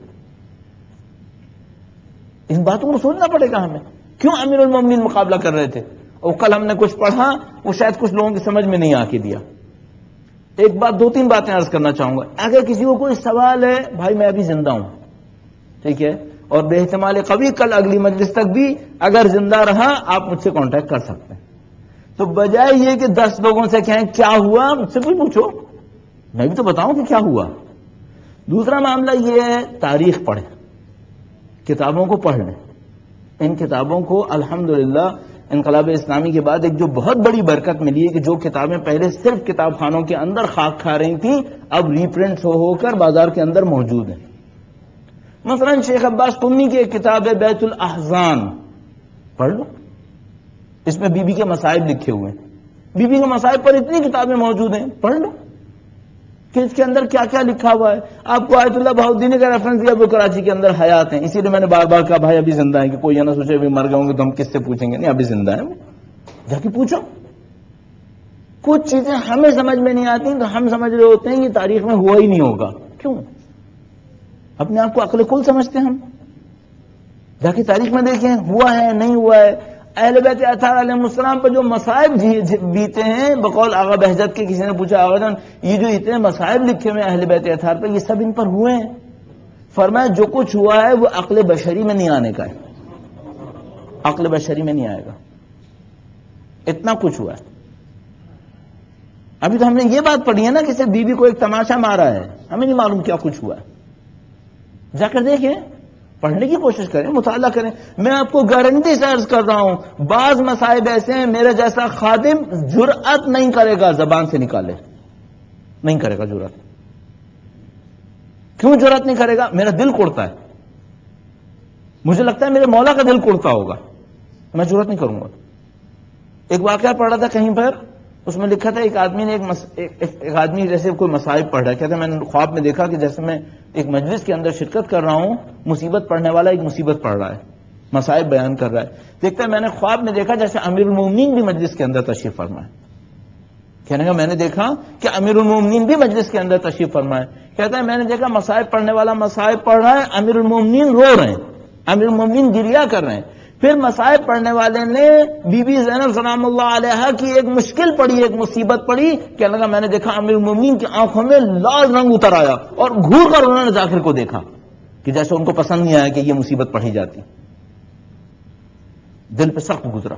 ان باتوں کو سوچنا پڑے گا ہمیں، کیوں امیر المومنین مقابلہ کر رہے تھے؟ اور کل ہم نے کچھ پڑھا، وہ شاید کچھ لوگوں کی سمجھ میں نہیں آ کے دیا۔ ایک بات، دو تین باتیں عرض کرنا چاہوں گا۔ اگر کسی کو کوئی سوال ہے، بھائی میں ابھی زندہ ہوں، ٹھیک ہے، اور بے احتمال قوی کل اگلی مجلس تک بھی اگر زندہ رہا آپ مجھ سے کانٹیکٹ کر سکتے ہیں، تو بجائے یہ کہ 10 لوگوں سے کہیں کیا ہوا، مجھ سے کوئی پوچھو، میں بھی تو بتاؤں کہ کیا ہوا۔ دوسرا معاملہ یہ ہے، تاریخ پڑھیں، کتابوں کو پڑھ لیں۔ ان کتابوں کو الحمدللہ انقلاب اسلامی کے بعد ایک جو بہت بڑی برکت ملی ہے کہ جو کتابیں پہلے صرف کتاب خانوں کے اندر خاک کھا رہی تھیں اب ری پرنٹس ہو کر بازار کے اندر موجود ہیں۔ مثلا شیخ عباس قمی کی ایک کتاب ہے بیت الاحزان، پڑھ لو، اس میں بی بی کے مصائب لکھے ہوئے ہیں، بی بی کے مصائب پر اتنی کتابیں موجود ہیں، پڑھ لو کہ اس کے اندر کیا کیا لکھا ہوا ہے۔ آپ کو آیت اللہ بہاؤالدین کا ریفرنس دیا، وہ کراچی کے اندر حیات ہیں، اسی لیے میں نے بار بار کہا بھائی ابھی زندہ ہیں، کہ کوئی یہ نہ سوچے ابھی مر گئے ہوں گے تو ہم کس سے پوچھیں گے، نہیں ابھی زندہ ہیں، جا کے پوچھو۔ کچھ چیزیں ہمیں سمجھ میں نہیں آتی تو ہم سمجھ رہے ہوتے ہیں یہ تاریخ میں ہوا ہی نہیں ہوگا، کیوں؟ اپنے آپ کو عقل کل سمجھتے ہیں ہم، جا کے تاریخ میں دیکھیں ہوا ہے نہیں ہوا ہے۔ اہل بیت اطہار علیہ السلام پر جو مصائب بیتے ہیں، بقول آغا بہجت کے کسی نے پوچھا آغا جان یہ جو اتنے مصائب لکھے ہوئے اہل بیت اطہار پر یہ سب ان پر ہوئے ہیں؟ فرمایا جو کچھ ہوا ہے وہ عقل بشری میں نہیں آنے کا ہے، عقل بشری میں نہیں آئے گا، اتنا کچھ ہوا ہے۔ ابھی تو ہم نے یہ بات پڑھی ہے نا کہ صرف بی بی کو ایک تماشا مارا ہے، ہمیں نہیں معلوم کیا کچھ ہوا ہے۔ جا کر دیکھیں، پڑھنے کی کوشش کریں، مطالعہ کریں۔ میں آپ کو گارنٹی سے عرض کر رہا ہوں بعض مصائب ایسے ہیں میرے جیسا خادم جرأت نہیں کرے گا زبان سے نکالے، نہیں کرے گا جرأت۔ کیوں جرأت نہیں کرے گا؟ میرا دل کوڑتا ہے، مجھے لگتا ہے میرے مولا کا دل کوڑتا ہوگا، میں جرأت نہیں کروں گا۔ ایک واقعہ پڑھ رہا تھا کہیں پر، اس میں لکھا تھا ایک آدمی نے ایک آدمی جیسے کوئی مصائب پڑھ رہا ہے، کہتا ہے میں نے خواب میں دیکھا کہ جیسے میں ایک مجلس کے اندر شرکت کر رہا ہوں، مصیبت پڑھنے والا ایک مصیبت پڑھ رہا ہے، مصائب بیان کر رہا ہے، دیکھتا ہے میں نے خواب میں دیکھا جیسے امیر المومنین بھی مجلس کے اندر تشریف فرمائے۔ کہنے کا میں نے دیکھا کہ امیر المومنین بھی مجلس کے اندر تشریف فرمائے۔ کہتا ہے میں نے دیکھا مصائب پڑھنے والا مصائب پڑھ رہا ہے، امیر المومنین رو رہے ہیں، امیر المومنین گریا کر رہے ہیں۔ پھر مصائب پڑھنے والے نے بی بی زینب سلام اللہ علیہا کی ایک مشکل پڑھی، ایک مصیبت پڑھی، کہنے لگا میں نے دیکھا امیر المومنین کی آنکھوں میں لال رنگ اتر آیا اور گھور کر انہوں نے ذاکر کو دیکھا کہ جیسے ان کو پسند نہیں آیا کہ یہ مصیبت پڑھی جاتی، دل پہ سخت گزرا۔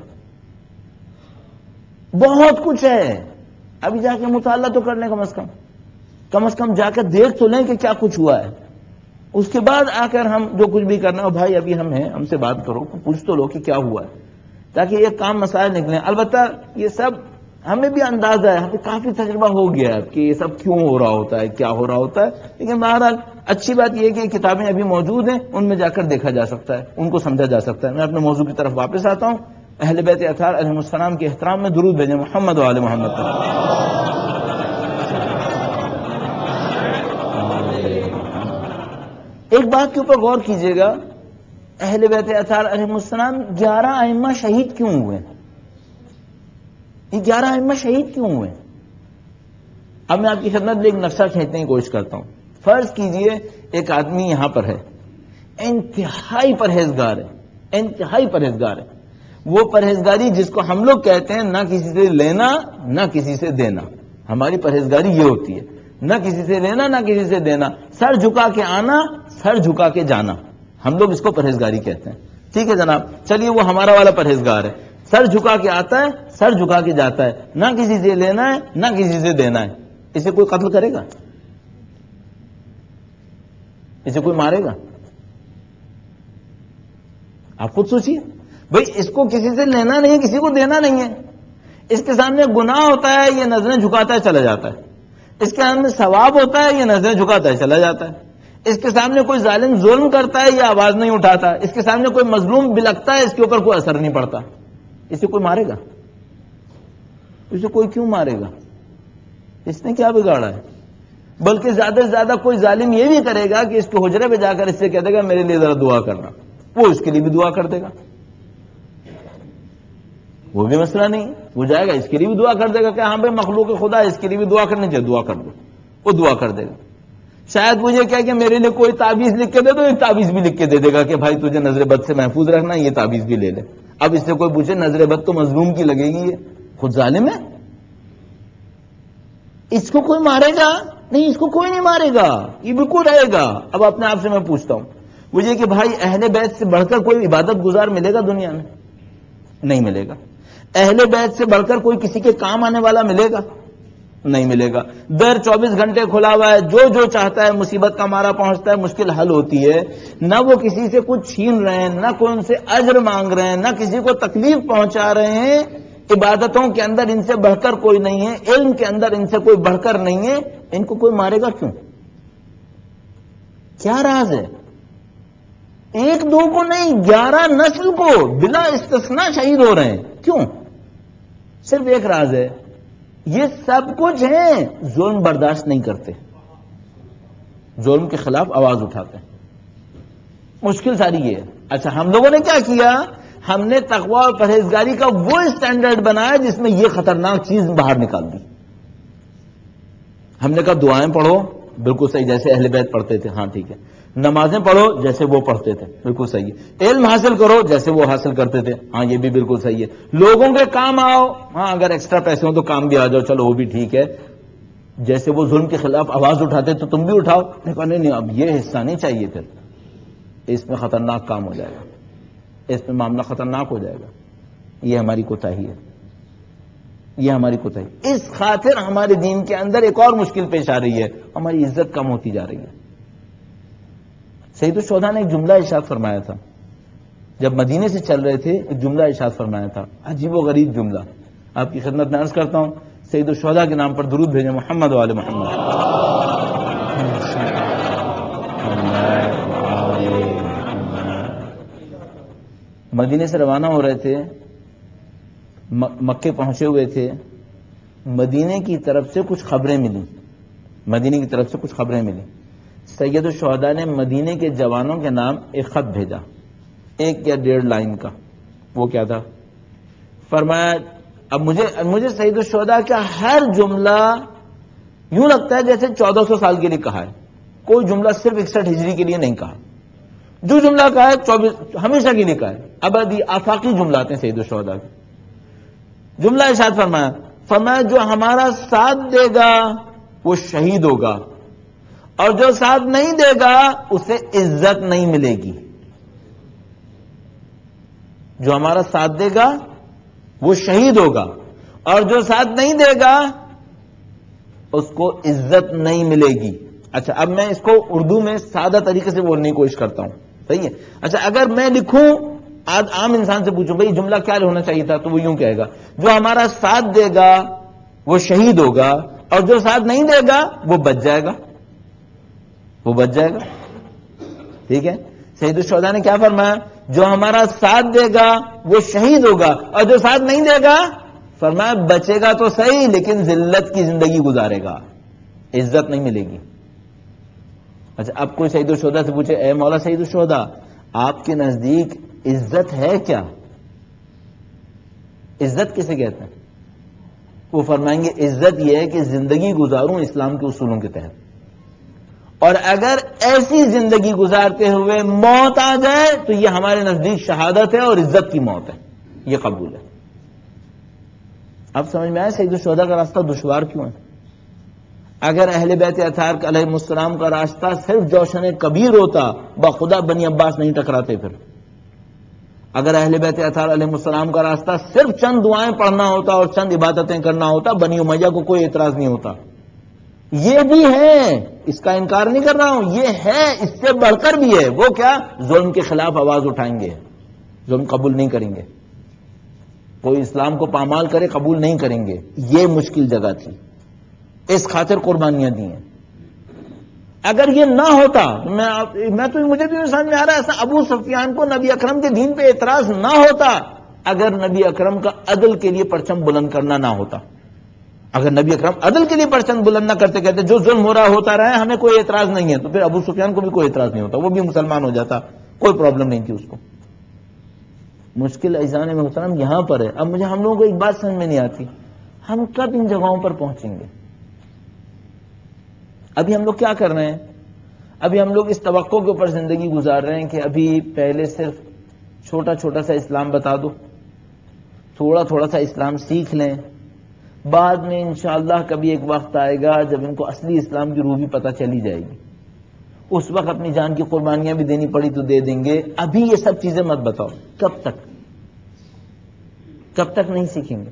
بہت کچھ ہے، ابھی جا کے مطالعہ تو کرنے کم از کم جا کر دیکھ تو لیں کہ کیا کچھ ہوا ہے، اس کے بعد آ کر ہم جو کچھ بھی کرنا ہو بھائی ابھی ہم ہیں، ہم سے بات کرو، پوچھ تو لو کہ کیا ہوا ہے، تاکہ یہ کام مسائل نکلیں۔ البتہ یہ سب ہمیں بھی اندازہ ہے، ہمیں کافی تجربہ ہو گیا ہے کہ یہ سب کیوں ہو رہا ہوتا ہے، کیا ہو رہا ہوتا ہے. لیکن بہرحال اچھی بات یہ ہے کہ کتابیں ابھی موجود ہیں، ان میں جا کر دیکھا جا سکتا ہے، ان کو سمجھا جا سکتا ہے. میں اپنے موضوع کی طرف واپس آتا ہوں. اہل بیت اطہار علیہ السلام کے احترام میں درود بھیجیں محمد و آل محمد پر. ایک بات کے اوپر غور کیجئے گا، اہل بیت اطہار علیہ السلام 11 ائمہ شہید کیوں ہوئے؟ یہ 11 ائمہ شہید کیوں ہوئے؟ اب میں آپ کی خدمت میں ایک نقشہ کھینچنے کی کوشش کرتا ہوں. فرض کیجئے ایک آدمی یہاں پر ہے، انتہائی پرہیزگار ہے، انتہائی پرہیزگار ہے. وہ پرہیزگاری جس کو ہم لوگ کہتے ہیں نہ کسی سے لینا نہ کسی سے دینا. ہماری پرہیزگاری یہ ہوتی ہے، نہ کسی سے لینا نہ کسی سے دینا، سر جھکا کے آنا سر جھکا کے جانا. ہم لوگ اس کو پرہیزگاری کہتے ہیں. ٹھیک ہے جناب، چلیے وہ ہمارا والا پرہیزگار ہے، سر جھکا کے آتا ہے سر جھکا کے جاتا ہے، نہ کسی سے لینا ہے نہ کسی سے دینا ہے. اسے کوئی قتل کرے گا؟ اسے کوئی مارے گا؟ آپ خود سوچیے بھئی، اس کو کسی سے لینا نہیں ہے، کسی کو دینا نہیں ہے. اس کے سامنے گناہ ہوتا ہے، یہ نظریں جھکاتا ہے چلا جاتا ہے. اس کے سامنے ثواب ہوتا ہے، یہ نظریں جھکاتا ہے چلا جاتا ہے. اس کے سامنے کوئی ظالم ظلم کرتا ہے، یہ آواز نہیں اٹھاتا. اس کے سامنے کوئی مظلوم بلکتا ہے، اس کے اوپر کوئی اثر نہیں پڑتا. اسے کوئی مارے گا؟ اسے کوئی کیوں مارے گا؟ اس نے کیا بگاڑا ہے؟ بلکہ زیادہ سے زیادہ کوئی ظالم یہ بھی کرے گا کہ اس کے حجرے پہ جا کر اس سے کہہ دے گا میرے لیے ذرا دعا کرنا. وہ اس کے لیے بھی دعا کر دے گا، وہ بھی مسئلہ نہیں. وہ جائے گا اس کے لیے بھی دعا کر دے گا کہ ہاں بھائی مخلوق خدا اس کے لیے بھی دعا کرنی چاہیے، دعا کر دو. وہ دعا کر دے گا. شاید مجھے کیا کہ میرے لیے کوئی تعویذ لکھ کے دے دو، ایک تعویذ بھی لکھ کے دے دے گا کہ بھائی تجھے نظر بد سے محفوظ رکھنا، یہ تعویذ بھی لے لے. اب اس سے کوئی پوچھے نظر بد تو مظلوم کی لگے گی، یہ خود ظالم ہے. اس کو کوئی مارے گا نہیں، اس کو کوئی نہیں مارے گا، یہ بالکل رہے گا. اب اپنے آپ سے میں پوچھتا ہوں مجھے کہ بھائی اہل بیت سے بڑھ کر کوئی عبادت گزار ملے گا دنیا میں؟ نہیں ملے گا. اہل بیت سے بڑھ کر کوئی کسی کے کام آنے والا ملے گا؟ نہیں ملے گا. در 24 گھنٹے کھلا ہوا ہے، جو جو چاہتا ہے مصیبت کا مارا پہنچتا ہے، مشکل حل ہوتی ہے. نہ وہ کسی سے کچھ چھین رہے ہیں، نہ کوئی ان سے اجر مانگ رہے ہیں، نہ کسی کو تکلیف پہنچا رہے ہیں. عبادتوں کے اندر ان سے بڑھ کر کوئی نہیں ہے، علم کے اندر ان سے کوئی بڑھ کر نہیں ہے. ان کو کوئی مارے گا کیوں؟ کیا راز ہے؟ ایک دو کو نہیں، 11 نسل کو بلا استثناء شہید ہو رہے ہیں. کیوں؟ صرف ایک راز ہے، یہ سب کچھ ہیں، ظلم برداشت نہیں کرتے، ظلم کے خلاف آواز اٹھاتے ہیں. مشکل ساری یہ ہے. اچھا ہم لوگوں نے کیا کیا؟ ہم نے تقوی اور پرہیزگاری کا وہ اسٹینڈرڈ بنایا جس میں یہ خطرناک چیز باہر نکال دی. ہم نے کہا دعائیں پڑھو، بالکل صحیح، جیسے اہل بیت پڑھتے تھے، ہاں ٹھیک ہے. نمازیں پڑھو جیسے وہ پڑھتے تھے، بالکل صحیح ہے. علم حاصل کرو جیسے وہ حاصل کرتے تھے، ہاں یہ بھی بالکل صحیح ہے. لوگوں کے کام آؤ، ہاں اگر ایکسٹرا پیسے ہوں تو کام بھی آ جاؤ، چلو وہ بھی ٹھیک ہے. جیسے وہ ظلم کے خلاف آواز اٹھاتے تو تم بھی اٹھاؤ. میں کہا نہیں اب یہ حصہ نہیں چاہیے، پھر اس میں خطرناک کام ہو جائے گا، اس میں معاملہ خطرناک ہو جائے گا. یہ ہماری کوتاہی ہے، یہ ہماری کوتاہی. اس خاطر ہمارے دین کے اندر ایک اور مشکل پیش آ رہی ہے، ہماری عزت کم ہوتی جا رہی ہے. سید الشہداء نے ایک جملہ ارشاد فرمایا تھا، جب مدینے سے چل رہے تھے ایک جملہ ارشاد فرمایا تھا، عجیب و غریب جملہ. آپ کی خدمت میں عرض کرتا ہوں، سید الشہداء کے نام پر درود بھیجیں محمد و آل محمد. مدینے سے روانہ ہو رہے تھے، مکے پہنچے ہوئے تھے. مدینے کی طرف سے کچھ خبریں ملی، مدینے کی طرف سے کچھ خبریں ملی. سید الشہداء نے مدینے کے جوانوں کے نام ایک خط بھیجا، 1 یا 1.5 لائن کا. وہ کیا تھا؟ فرمایا اب مجھے سید الشہداء کا ہر جملہ یوں لگتا ہے جیسے 1400 سال کے لیے کہا ہے. کوئی جملہ صرف 61 ہجری کے لیے نہیں کہا. جو جملہ کہا ہے 24 ہمیشہ کے لیے کہا ہے. ابدی آفاقی جملات ہیں سید الشہداء کے. جملہ ارشاد فرمایا جو ہمارا ساتھ دے گا وہ شہید ہوگا، اور جو ساتھ نہیں دے گا اسے عزت نہیں ملے گی. جو ہمارا ساتھ دے گا وہ شہید ہوگا، اور جو ساتھ نہیں دے گا اس کو عزت نہیں ملے گی. اچھا اب میں اس کو اردو میں سادہ طریقے سے بولنے کی کوشش کرتا ہوں، صحیح ہے. اچھا اگر میں لکھوں عام انسان سے پوچھو بھائی جملہ کیا ہونا چاہیے تھا، تو وہ یوں کہے گا جو ہمارا ساتھ دے گا وہ شہید ہوگا اور جو ساتھ نہیں دے گا وہ بچ جائے گا، وہ بچ جائے گا. ٹھیک ہے. سید الشہداء نے کیا فرمایا؟ جو ہمارا ساتھ دے گا وہ شہید ہوگا اور جو ساتھ نہیں دے گا فرمایا بچے گا تو صحیح لیکن ذلت کی زندگی گزارے گا، عزت نہیں ملے گی. اچھا اب کوئی سید الشہداء سے پوچھے اے مولا سید الشہداء آپ کے نزدیک عزت ہے کیا؟ عزت کسے کہتے ہیں؟ وہ فرمائیں گے عزت یہ ہے کہ زندگی گزاروں اسلام کے اصولوں کے تحت، اور اگر ایسی زندگی گزارتے ہوئے موت آ جائے تو یہ ہمارے نزدیک شہادت ہے اور عزت کی موت ہے، یہ قبول ہے. اب سمجھ میں آیا سید الشہداء کا راستہ دشوار کیوں ہے؟ اگر اہل بیت اطہار علیہ السلام کا راستہ صرف جوشن کبیر ہوتا بخدا بنی عباس نہیں ٹکراتے. پھر اگر اہل بیت اطہار علیہ السلام کا راستہ صرف چند دعائیں پڑھنا ہوتا اور چند عبادتیں کرنا ہوتا بنی امیہ کو کوئی اعتراض نہیں ہوتا. یہ بھی ہے، اس کا انکار نہیں کر رہا ہوں، یہ ہے، اس سے بڑھ کر بھی ہے. وہ کیا؟ ظلم کے خلاف آواز اٹھائیں گے، ظلم قبول نہیں کریں گے، کوئی اسلام کو پامال کرے قبول نہیں کریں گے. یہ مشکل جگہ تھی، اس خاطر قربانیاں دی ہیں. اگر یہ نہ ہوتا مجھے بھی سمجھ میں آ رہا ہے ایسا ابو سفیان کو نبی اکرم کے دین پہ اعتراض نہ ہوتا اگر نبی اکرم کا عدل کے لیے پرچم بلند کرنا نہ ہوتا. اگر نبی اکرم عدل کے لیے پرچم بلند نہ کرتے کہتے جو ظلم ہو رہا ہوتا رہے ہمیں کوئی اعتراض نہیں ہے، تو پھر ابو سفیان کو بھی کوئی اعتراض نہیں ہوتا، وہ بھی مسلمان ہو جاتا، کوئی پرابلم نہیں تھی اس کو. مشکل ایزان محترم یہاں پر ہے. اب مجھے ہم لوگوں کو ایک بات سمجھ میں نہیں آتی، ہم کب ان جگہوں پر پہنچیں گے؟ ابھی ہم لوگ کیا کر رہے ہیں؟ ابھی ہم لوگ اس توقع کے اوپر زندگی گزار رہے ہیں کہ ابھی پہلے صرف چھوٹا چھوٹا سا اسلام بتا دو، تھوڑا تھوڑا سا اسلام سیکھ لیں، بعد میں انشاءاللہ کبھی ایک وقت آئے گا جب ان کو اصلی اسلام کی روح بھی پتہ چلی جائے گی، اس وقت اپنی جان کی قربانیاں بھی دینی پڑی تو دے دیں گے. ابھی یہ سب چیزیں مت بتاؤ. کب تک نہیں سیکھیں گے؟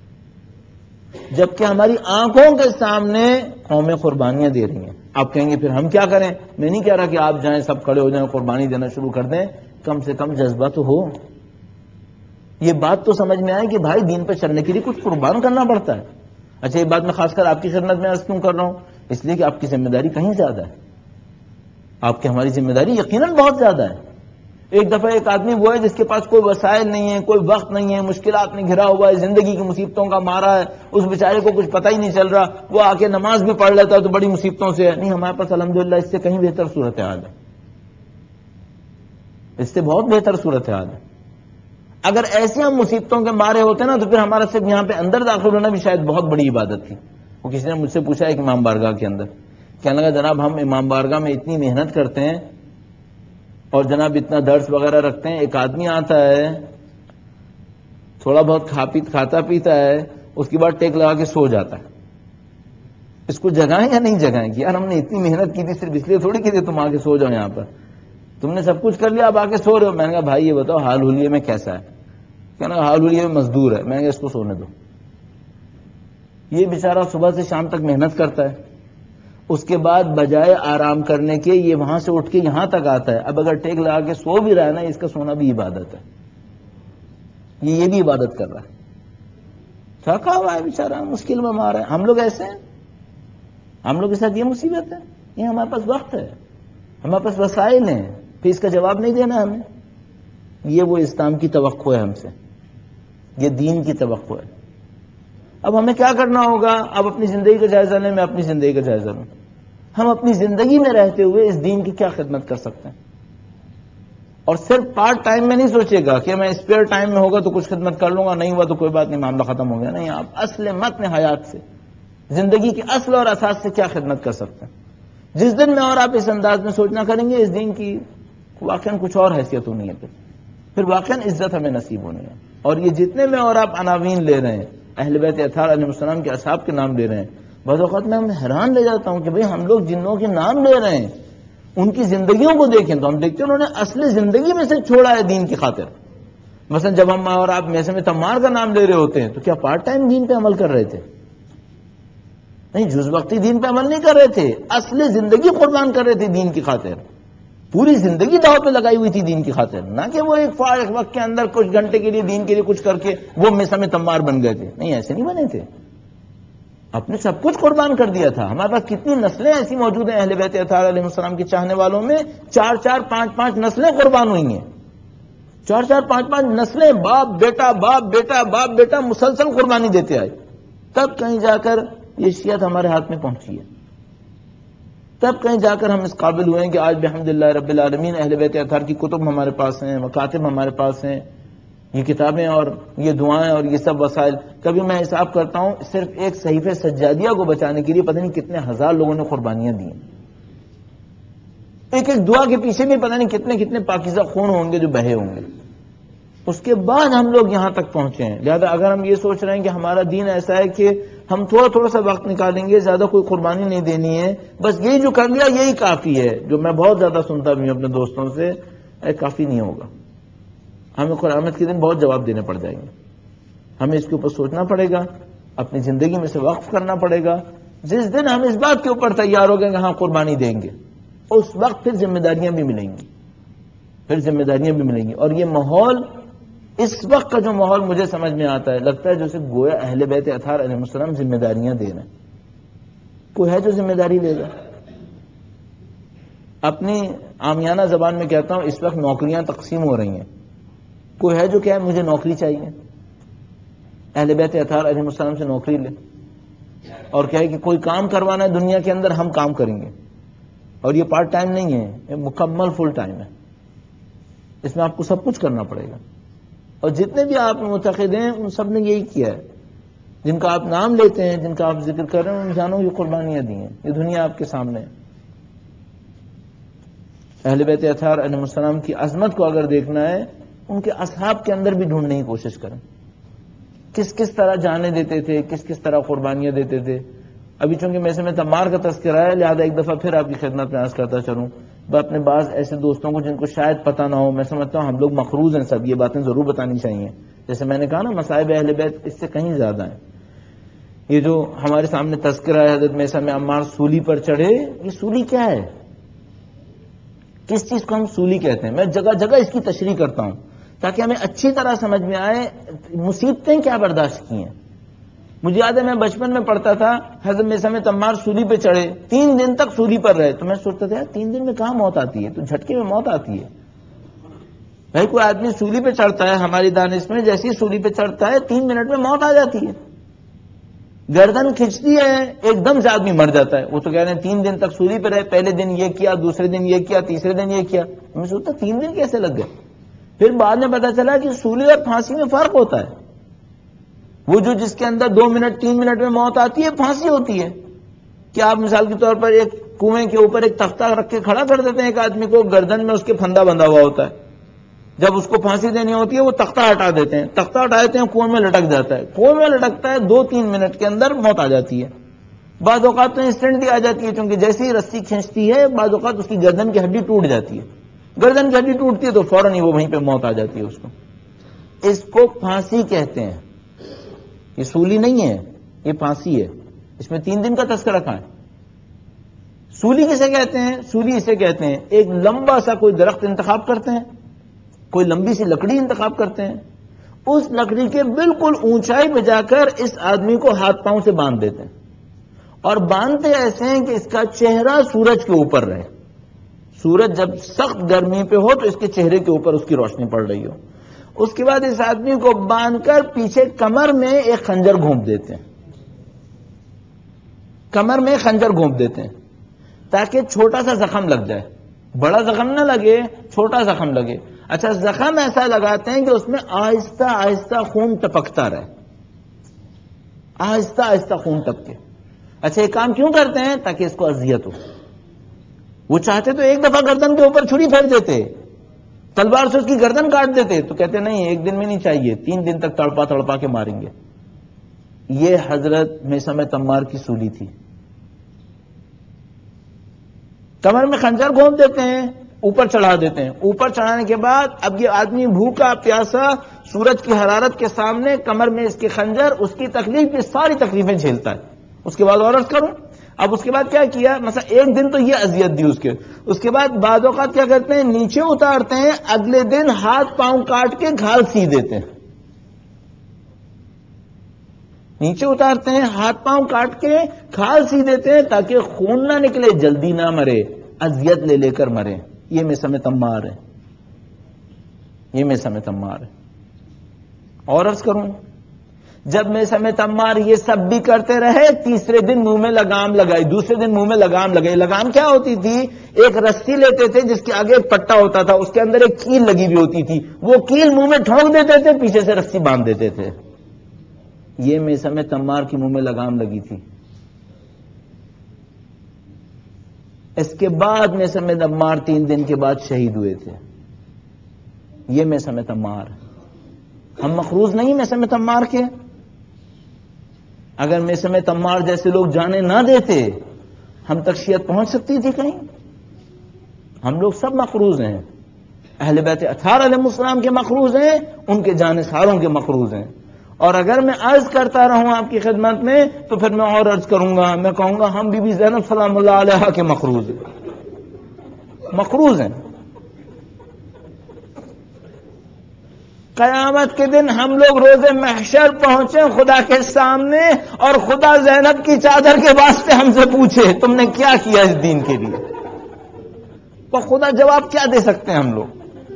جبکہ ہماری آنکھوں کے سامنے قومیں قربانیاں دے رہی ہیں. آپ کہیں گے پھر ہم کیا کریں؟ میں نہیں کہہ رہا کہ آپ جائیں سب کھڑے ہو جائیں قربانی دینا شروع کر دیں، کم سے کم جذبہ تو ہو. یہ بات تو سمجھ میں آئے کہ بھائی دین پہ چلنے کے لیے کچھ قربان کرنا پڑتا ہے. اچھا یہ بات میں خاص کر آپ کی خدمت میں عرض کیوں کر رہا ہوں؟ اس لیے کہ آپ کی ذمہ داری کہیں زیادہ ہے، آپ کی ہماری ذمہ داری یقیناً بہت زیادہ ہے. ایک دفعہ ایک آدمی وہ ہے جس کے پاس کوئی وسائل نہیں ہے، کوئی وقت نہیں ہے، مشکلات میں گھرا ہوا ہے، زندگی کی مصیبتوں کا مارا ہے، اس بیچارے کو کچھ پتہ ہی نہیں چل رہا، وہ آ کے نماز بھی پڑھ لیتا ہے تو بڑی مصیبتوں سے ہے. نہیں، ہمارے پاس الحمدللہ اس سے کہیں بہتر صورتحال ہے، اس سے بہت بہتر صورتحال ہے. اگر ایسے ہم مصیبتوں کے مارے ہوتے نا تو پھر ہمارا صرف یہاں پہ اندر داخل ہونا بھی شاید بہت بڑی عبادت تھی. وہ کسی نے مجھ سے پوچھا ایک امام بارگاہ کے اندر، کہنے لگا جناب ہم امام بارگاہ میں اتنی محنت کرتے ہیں اور جناب اتنا درس وغیرہ رکھتے ہیں، ایک آدمی آتا ہے تھوڑا بہت کھاتا پیتا ہے، اس کے بعد ٹیک لگا کے سو جاتا ہے. اس کو جگائیں یا نہیں جگائیں کہ یار ہم نے اتنی محنت کی تھی، صرف اس لیے تھوڑی کی تھی تم آ کے سو جاؤ، یہاں پر تم نے سب کچھ کر لیا اب آ کے سو رہے ہو. میں نے کہا بھائی یہ بتاؤ حال حلیے میں کیسا ہے؟ کہنا حال حلیے میں مزدور ہے. میں نے کہا اس کو سونے دو. یہ بیچارہ صبح سے شام تک محنت کرتا ہے، اس کے بعد بجائے آرام کرنے کے یہ وہاں سے اٹھ کے یہاں تک آتا ہے. اب اگر ٹیک لگا کے سو بھی رہا ہے نا، اس کا سونا بھی عبادت ہے، یہ بھی عبادت کر رہا ہے. تھکا ہوا ہے بیچارہ، مشکل میں مار ہے. ہم لوگ ایسے ہیں، ہم لوگ کے ساتھ یہ مصیبت ہے. یہ ہمارے پاس وقت ہے، ہمارے پاس وسائل ہیں، پھر اس کا جواب نہیں دینا ہمیں. یہ وہ اسلام کی توقع ہے ہم سے، یہ دین کی توقع ہے. اب ہمیں کیا کرنا ہوگا؟ اب اپنی زندگی کا جائزہ لیں. میں اپنی زندگی کا جائزہ لوں. ہم اپنی زندگی میں رہتے ہوئے اس دین کی کیا خدمت کر سکتے ہیں؟ اور صرف پارٹ ٹائم میں نہیں سوچے گا کہ میں اسپیئر ٹائم میں ہوگا تو کچھ خدمت کر لوں گا، نہیں ہوا تو کوئی بات نہیں، معاملہ ختم ہو گیا. نہیں، آپ اصل متن حیات سے، زندگی کے اصل اور اساس سے کیا خدمت کر سکتے ہیں؟ جس دن میں اور آپ اس انداز میں سوچنا کریں گے اس دین کی واقعاً کچھ اور حیثیت ہونی ہے، پھر واقعاً عزت ہمیں نصیب ہونی ہے. اور یہ جتنے میں اور آپ عناوین لے رہے ہیں، اہل بیت اطہار علیہ السلام کے اصحاب کے نام لے رہے ہیں، بعض اوقات میں حیران رہ جاتا ہوں کہ بھئی ہم لوگ جنوں کے نام لے رہے ہیں ان کی زندگیوں کو دیکھیں تو ہم دیکھتے ہیں انہوں نے اصل زندگی میں سے چھوڑا ہے دین کی خاطر. مثلا جب ہم اور آپ میں سے میں تمار کا نام لے رہے ہوتے ہیں تو کیا پارٹ ٹائم دین پہ عمل کر رہے تھے؟ نہیں، جز وقتی دین پہ عمل نہیں کر رہے تھے، اصل زندگی قربان کر رہے تھے دین کی خاطر. پوری زندگی داؤ پہ لگائی ہوئی تھی دین کی خاطر، نہ کہ وہ ایک فارغ وقت کے اندر کچھ گھنٹے کے لیے دین کے لیے کچھ کر کے وہ مسم تمار بن گئے تھے. نہیں، ایسے نہیں بنے تھے. اپنے سب کچھ قربان کر دیا تھا. ہمارے پاس کتنی نسلیں ایسی موجود ہیں اہل بیت اطہار علیہ السلام کے چاہنے والوں میں، 4 5 نسلیں قربان ہوئی ہیں. 4 5 نسلیں، باپ بیٹا باپ بیٹا باپ بیٹا مسلسل قربانی دیتے آئے. تب کہیں جا کر یہ شیعت ہمارے ہاتھ میں پہنچی ہے. تب کہیں جا کر ہم اس قابل ہوئے ہیں کہ آج بحمدللہ رب العالمین اہل بیت اطہار کی کتب ہمارے پاس ہیں، مکاتب ہمارے پاس ہیں، یہ کتابیں اور یہ دعائیں اور یہ سب وسائل. کبھی میں حساب کرتا ہوں صرف ایک صحیفے سجادیہ کو بچانے کے لیے پتہ نہیں کتنے ہزار لوگوں نے قربانیاں دی ہیں. ایک ایک دعا کے پیچھے بھی پتہ نہیں کتنے کتنے پاکیزہ خون ہوں گے جو بہے ہوں گے. اس کے بعد ہم لوگ یہاں تک پہنچے ہیں. لہذا اگر ہم یہ سوچ رہے ہیں کہ ہمارا دین ایسا ہے کہ ہم تھوڑا سا وقت نکالیں گے، زیادہ کوئی قربانی نہیں دینی ہے، بس یہی جو کر لیا یہی کافی ہے، جو میں بہت زیادہ سنتا بھی ہوں اپنے دوستوں سے، کافی نہیں ہوگا. ہمیں قیامت کے دن بہت جواب دینے پڑ جائیں گے. ہمیں اس کے اوپر سوچنا پڑے گا، اپنی زندگی میں سے وقف کرنا پڑے گا. جس دن ہم اس بات کے اوپر تیار ہو گئے کہ ہاں قربانی دیں گے، اس وقت پھر ذمہ داریاں بھی ملیں گی، اور یہ ماحول، اس وقت کا جو ماحول مجھے سمجھ میں آتا ہے، لگتا ہے جیسے گویا اہل بیت اطہار علیہ السلام ذمہ داریاں دے رہے ہیں. کوئی ہے جو ذمہ داری لے گا؟ اپنی عامیانہ زبان میں کہتا ہوں، اس وقت نوکریاں تقسیم ہو رہی ہیں. کوئی ہے جو کہے مجھے نوکری چاہیے؟ اہل بیت اطہار علیہ السلام سے نوکری لے اور کہے کہ کوئی کام کروانا ہے دنیا کے اندر، ہم کام کریں گے. اور یہ پارٹ ٹائم نہیں ہے، یہ مکمل فل ٹائم ہے. اس میں آپ کو سب کچھ کرنا پڑے گا. اور جتنے بھی آپ معتقد ہیں ان سب نے یہی کیا ہے. جن کا آپ نام لیتے ہیں، جن کا آپ ذکر کر رہے ہیں، ان جانوں کی قربانیاں دی ہیں. یہ دنیا آپ کے سامنے ہے. اہل بیت اطہار علیہ السلام کی عظمت کو اگر دیکھنا ہے، ان کے اصحاب کے اندر بھی ڈھونڈنے کی کوشش کریں. کس کس طرح جانے دیتے تھے، کس کس طرح قربانیاں دیتے تھے. ابھی چونکہ مسم تمار کا تذکرہ ہے، لہذا ایک دفعہ پھر آپ کی خدمت میں عرض کرتا چلوں. میں اپنے بعض ایسے دوستوں کو جن کو شاید پتہ نہ ہو، میں سمجھتا ہوں ہم لوگ مقروض ہیں سب، یہ باتیں ضرور بتانی چاہیے. جیسے میں نے کہا نا، مصائب اہل بیت اس سے کہیں زیادہ ہیں. یہ جو ہمارے سامنے تذکرہ ہے حضرت مسم عمار سولی پر چڑھے، یہ سولی کیا ہے؟ کس چیز کو ہم سولی کہتے ہیں؟ میں جگہ جگہ اس کی تشریح کرتا ہوں تاکہ ہمیں اچھی طرح سمجھ میں آئے مصیبتیں کیا برداشت کی ہیں. مجھے یاد ہے میں بچپن میں پڑھتا تھا، حضرت مسم عمار سولی پہ چڑھے، 3 دن تک سولی پر رہے. تو میں سوچتا تھا 3 دن میں کہاں موت آتی ہے؟ تو جھٹکے میں موت آتی ہے. بھائی کوئی آدمی سولی پہ چڑھتا ہے، ہماری دانش میں جیسی سولی پہ چڑھتا ہے 3 منٹ میں موت آ جاتی ہے. گردن کھنچتی ہے، ایک دم سے آدمی مر جاتا ہے. وہ تو کہہ رہے ہیں 3 دن تک سولی پہ رہے، پہلے دن یہ کیا، دوسرے دن یہ کیا، تیسرے دن یہ کیا. میں سوچتا 3 دن کیسے لگ گئے؟ پھر بعد میں پتا چلا کہ سولی اور پھانسی میں فرق ہوتا ہے. وہ جو جس کے اندر 2 منٹ 3 منٹ میں موت آتی ہے، پھانسی ہوتی ہے. کہ آپ مثال کے طور پر ایک کنویں کے اوپر ایک تختہ رکھ کے کھڑا کر دیتے ہیں ایک آدمی کو، گردن میں اس کے پھندا بندھا ہوا ہوتا ہے. جب اس کو پھانسی دینی ہوتی ہے وہ تختہ ہٹا دیتے ہیں، تختہ ہٹا دیتے ہیں، کنویں میں لٹک جاتا ہے. کنویں میں لٹکتا ہے، 2-3 منٹ کے اندر موت آ جاتی ہے. بعض اوقات تو انسٹنٹ بھی آ جاتی ہے، کیونکہ جیسے ہی رسی کھینچتی ہے بعض اوقات اس کی گردن کی ہڈی ٹوٹ جاتی ہے. گردن کی ہڈی ٹوٹتی ہے تو فوراً ہی وہ وہیں پہ موت آ جاتی ہے اس کو. اس کو پھانسی کہتے ہیں. یہ سولی نہیں ہے، یہ پھانسی ہے. اس میں 3 دن کا تذکرہ کہاں ہے؟ سولی کسے کہتے ہیں؟ سولی اسے کہتے ہیں ایک لمبا سا کوئی درخت انتخاب کرتے ہیں، کوئی لمبی سی لکڑی انتخاب کرتے ہیں، اس لکڑی کے بالکل اونچائی پہ جا کر اس آدمی کو ہاتھ پاؤں سے باندھ دیتے ہیں. اور باندھتے ایسے ہیں کہ اس کا چہرہ سورج کے اوپر رہے. سورج جب سخت گرمی پہ ہو تو اس کے چہرے کے اوپر اس کی روشنی پڑ رہی ہو. اس کے بعد اس آدمی کو باندھ کر پیچھے کمر میں ایک خنجر گھونپ دیتے ہیں. کمر میں خنجر گھونپ دیتے ہیں تاکہ چھوٹا سا زخم لگ جائے، بڑا زخم نہ لگے، چھوٹا زخم لگے. اچھا زخم ایسا لگاتے ہیں کہ اس میں آہستہ آہستہ خون ٹپکتا رہے، آہستہ آہستہ خون ٹپکے. اچھا یہ کام کیوں کرتے ہیں؟ تاکہ اس کو اذیت ہو. وہ چاہتے تو ایک دفعہ گردن کے اوپر چھری پھیر دیتے، تلوار سے اس کی گردن کاٹ دیتے، تو کہتے نہیں 1 دن میں نہیں چاہیے، 3 دن تک تڑپا تڑپا کے ماریں گے. یہ حضرت مسم تمار کی سولی تھی. کمر میں خنجر گھونپ دیتے ہیں، اوپر چڑھا دیتے ہیں. اوپر چڑھانے کے بعد اب یہ آدمی بھوکا پیاسا سورج کی حرارت کے سامنے، کمر میں اس کے خنجر، اس کی تکلیف، یہ ساری تکلیفیں جھیلتا ہے. اس کے بعد اور عرض کروں، اب اس کے بعد کیا کیا، مثلا ایک دن تو یہ اذیت دی اس کے بعد بعض اوقات کیا کرتے ہیں، نیچے اتارتے ہیں، اگلے دن ہاتھ پاؤں کاٹ کے گھال سی دیتے ہیں، نیچے اتارتے ہیں، ہاتھ پاؤں کاٹ کے کھال سی دیتے ہیں تاکہ خون نہ نکلے، جلدی نہ مرے، اذیت لے لے کر مرے. یہ میثم تمار ہے، یہ میثم تمار ہے. اور عرض کروں، جب میثم تمار یہ سب بھی کرتے رہے، تیسرے دن منہ میں لگام لگائی، دوسرے دن منہ میں لگام لگائی. لگام کیا ہوتی تھی؟ ایک رسی لیتے تھے جس کے آگے ایک پٹا ہوتا تھا، اس کے اندر ایک کیل لگی ہوئی ہوتی تھی، وہ کیل منہ میں ٹھونک دیتے تھے، پیچھے سے رسی باندھ دیتے تھے. یہ میثم تمار کی منہ میں لگام لگی تھی. اس کے بعد میثم تمار 3 دن کے بعد شہید ہوئے تھے. یہ میثم تمار. ہم مخروز نہیں میثم تمار کے. اگر میثم تمار جیسے لوگ جانے نہ دیتے، ہم تک شیعت پہنچ سکتی تھی کہیں؟ ہم لوگ سب مخروز ہیں، اہل بیت اطہار علیہ السلام کے مخروز ہیں، ان کے جانثاروں کے مخروز ہیں. اور اگر میں عرض کرتا رہوں آپ کی خدمت میں تو پھر میں اور عرض کروں گا، میں کہوں گا ہم بی بی زینب سلام اللہ علیہا کے مخروز ہیں، مخروز ہیں. قیامت کے دن ہم لوگ روز محشر پہنچے خدا کے سامنے، اور خدا زینب کی چادر کے واسطے ہم سے پوچھے تم نے کیا کیا اس دین کے لیے، تو خدا جواب کیا دے سکتے ہیں ہم لوگ؟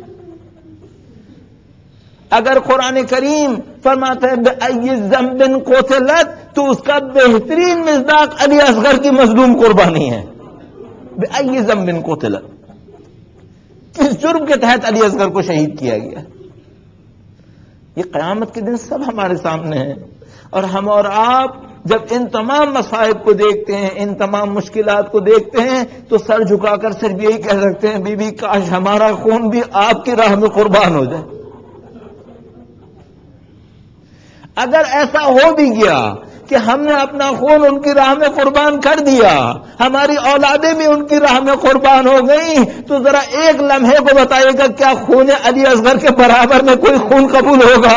اگر قرآن کریم فرماتا ہے بِأَيِّ ذَنبٍ قُتِلَتْ، تو اس کا بہترین مصداق علی اصغر کی مظلوم قربانی ہے. بِأَيِّ ذَنبٍ قُتِلَتْ، کس جرم کے تحت علی اصغر کو شہید کیا گیا؟ یہ قیامت کے دن سب ہمارے سامنے ہے. اور ہم اور آپ جب ان تمام مصائب کو دیکھتے ہیں، ان تمام مشکلات کو دیکھتے ہیں، تو سر جھکا کر صرف یہی کہہ سکتے ہیں بی بی کاش ہمارا خون بھی آپ کی راہ میں قربان ہو جائے. اگر ایسا ہو بھی گیا کہ ہم نے اپنا خون ان کی راہ میں قربان کر دیا، ہماری اولادیں بھی ان کی راہ میں قربان ہو گئیں، تو ذرا ایک لمحے کو بتائیے گا کیا خون علی اصغر کے برابر میں کوئی خون قبول ہوگا؟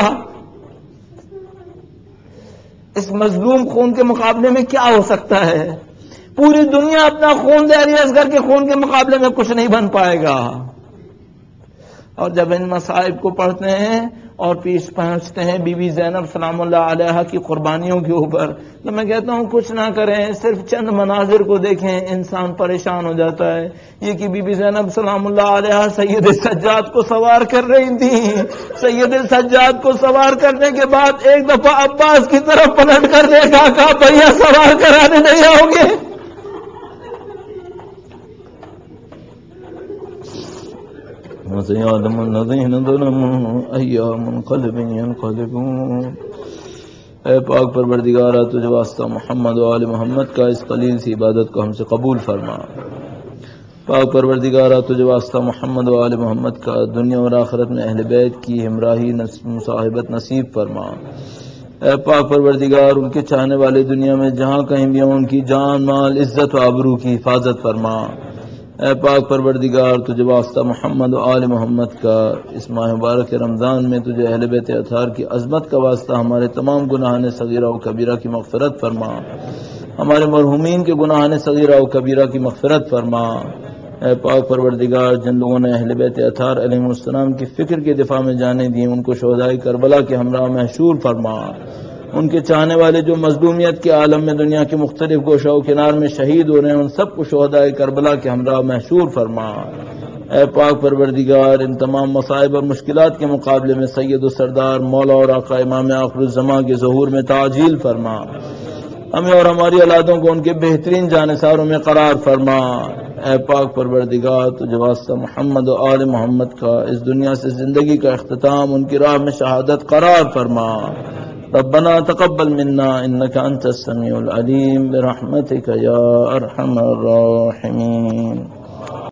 اس مظلوم خون کے مقابلے میں کیا ہو سکتا ہے؟ پوری دنیا اپنا خون دے، علی اصغر کے خون کے مقابلے میں کچھ نہیں بن پائے گا. اور جب ان مصائب کو پڑھتے ہیں اور پیش پہنچتے ہیں بی بی زینب سلام اللہ علیہا کی قربانیوں کے اوپر، تو میں کہتا ہوں کچھ نہ کریں، صرف چند مناظر کو دیکھیں، انسان پریشان ہو جاتا ہے. یہ کہ بی بی زینب سلام اللہ علیہا سید سجاد کو سوار کر رہی تھیں، سید سجاد کو سوار کرنے کے بعد ایک دفعہ عباس کی طرف پلٹ کر دیکھا، کہا بھیا سوار کرانے نہیں آؤ گے؟ وَسَيَعْلَمُ الَّذِينَ ظَلَمُوا أَيَّ مُنقَلِبٍ يَنقَلِبُونَ. اے پاک پروردگارا تجھے واسطہ محمد و آل محمد کا اس قلیل سی عبادت کو ہم سے قبول فرما. پاک پروردگارا تجھے واسطہ محمد و آل محمد کا دنیا اور آخرت میں اہل بیت کی ہمراہی مصاحبت نصیب فرما. اے پاک پروردگار ان کے چاہنے والے دنیا میں جہاں کہیں بھی ان کی جان مال عزت و آبرو کی حفاظت فرما. اے پاک پروردگار تجھے واسطہ محمد و آل محمد کا اس ماہ مبارک رمضان میں تجھے اہل بیت اطہار کی عظمت کا واسطہ ہمارے تمام گناہان صغیرہ و کبیرہ کی مغفرت فرما. ہمارے مرحومین کے گناہان صغیرہ و کبیرہ کی مغفرت فرما. اے پاک پروردگار جن لوگوں نے اہل بیت اطہار علیہ السلام کی فکر کے دفاع میں جانے دی، ان کو شہدائے کربلا کے ہمراہ محشور فرما. ان کے چاہنے والے جو مظلومیت کے عالم میں دنیا کے مختلف گوشہ و کنار میں شہید ہو رہے ہیں، ان سب کو شہدائے کربلا کے ہمراہ محشور فرما. اے پاک پروردگار ان تمام مصائب اور مشکلات کے مقابلے میں سید و سردار مولا اور آقا امام آخر الزماں کے ظہور میں تعجیل فرما. ہمیں اور ہماری اولادوں کو ان کے بہترین جانثاروں میں قرار فرما. اے پاک پروردگار تجھے واسطہ محمد و آل محمد کا اس دنیا سے زندگی کا اختتام ان کی راہ میں شہادت قرار فرما. ربنا تقبل منا انك انت السميع العليم برحمتك يا ارحم الراحمين.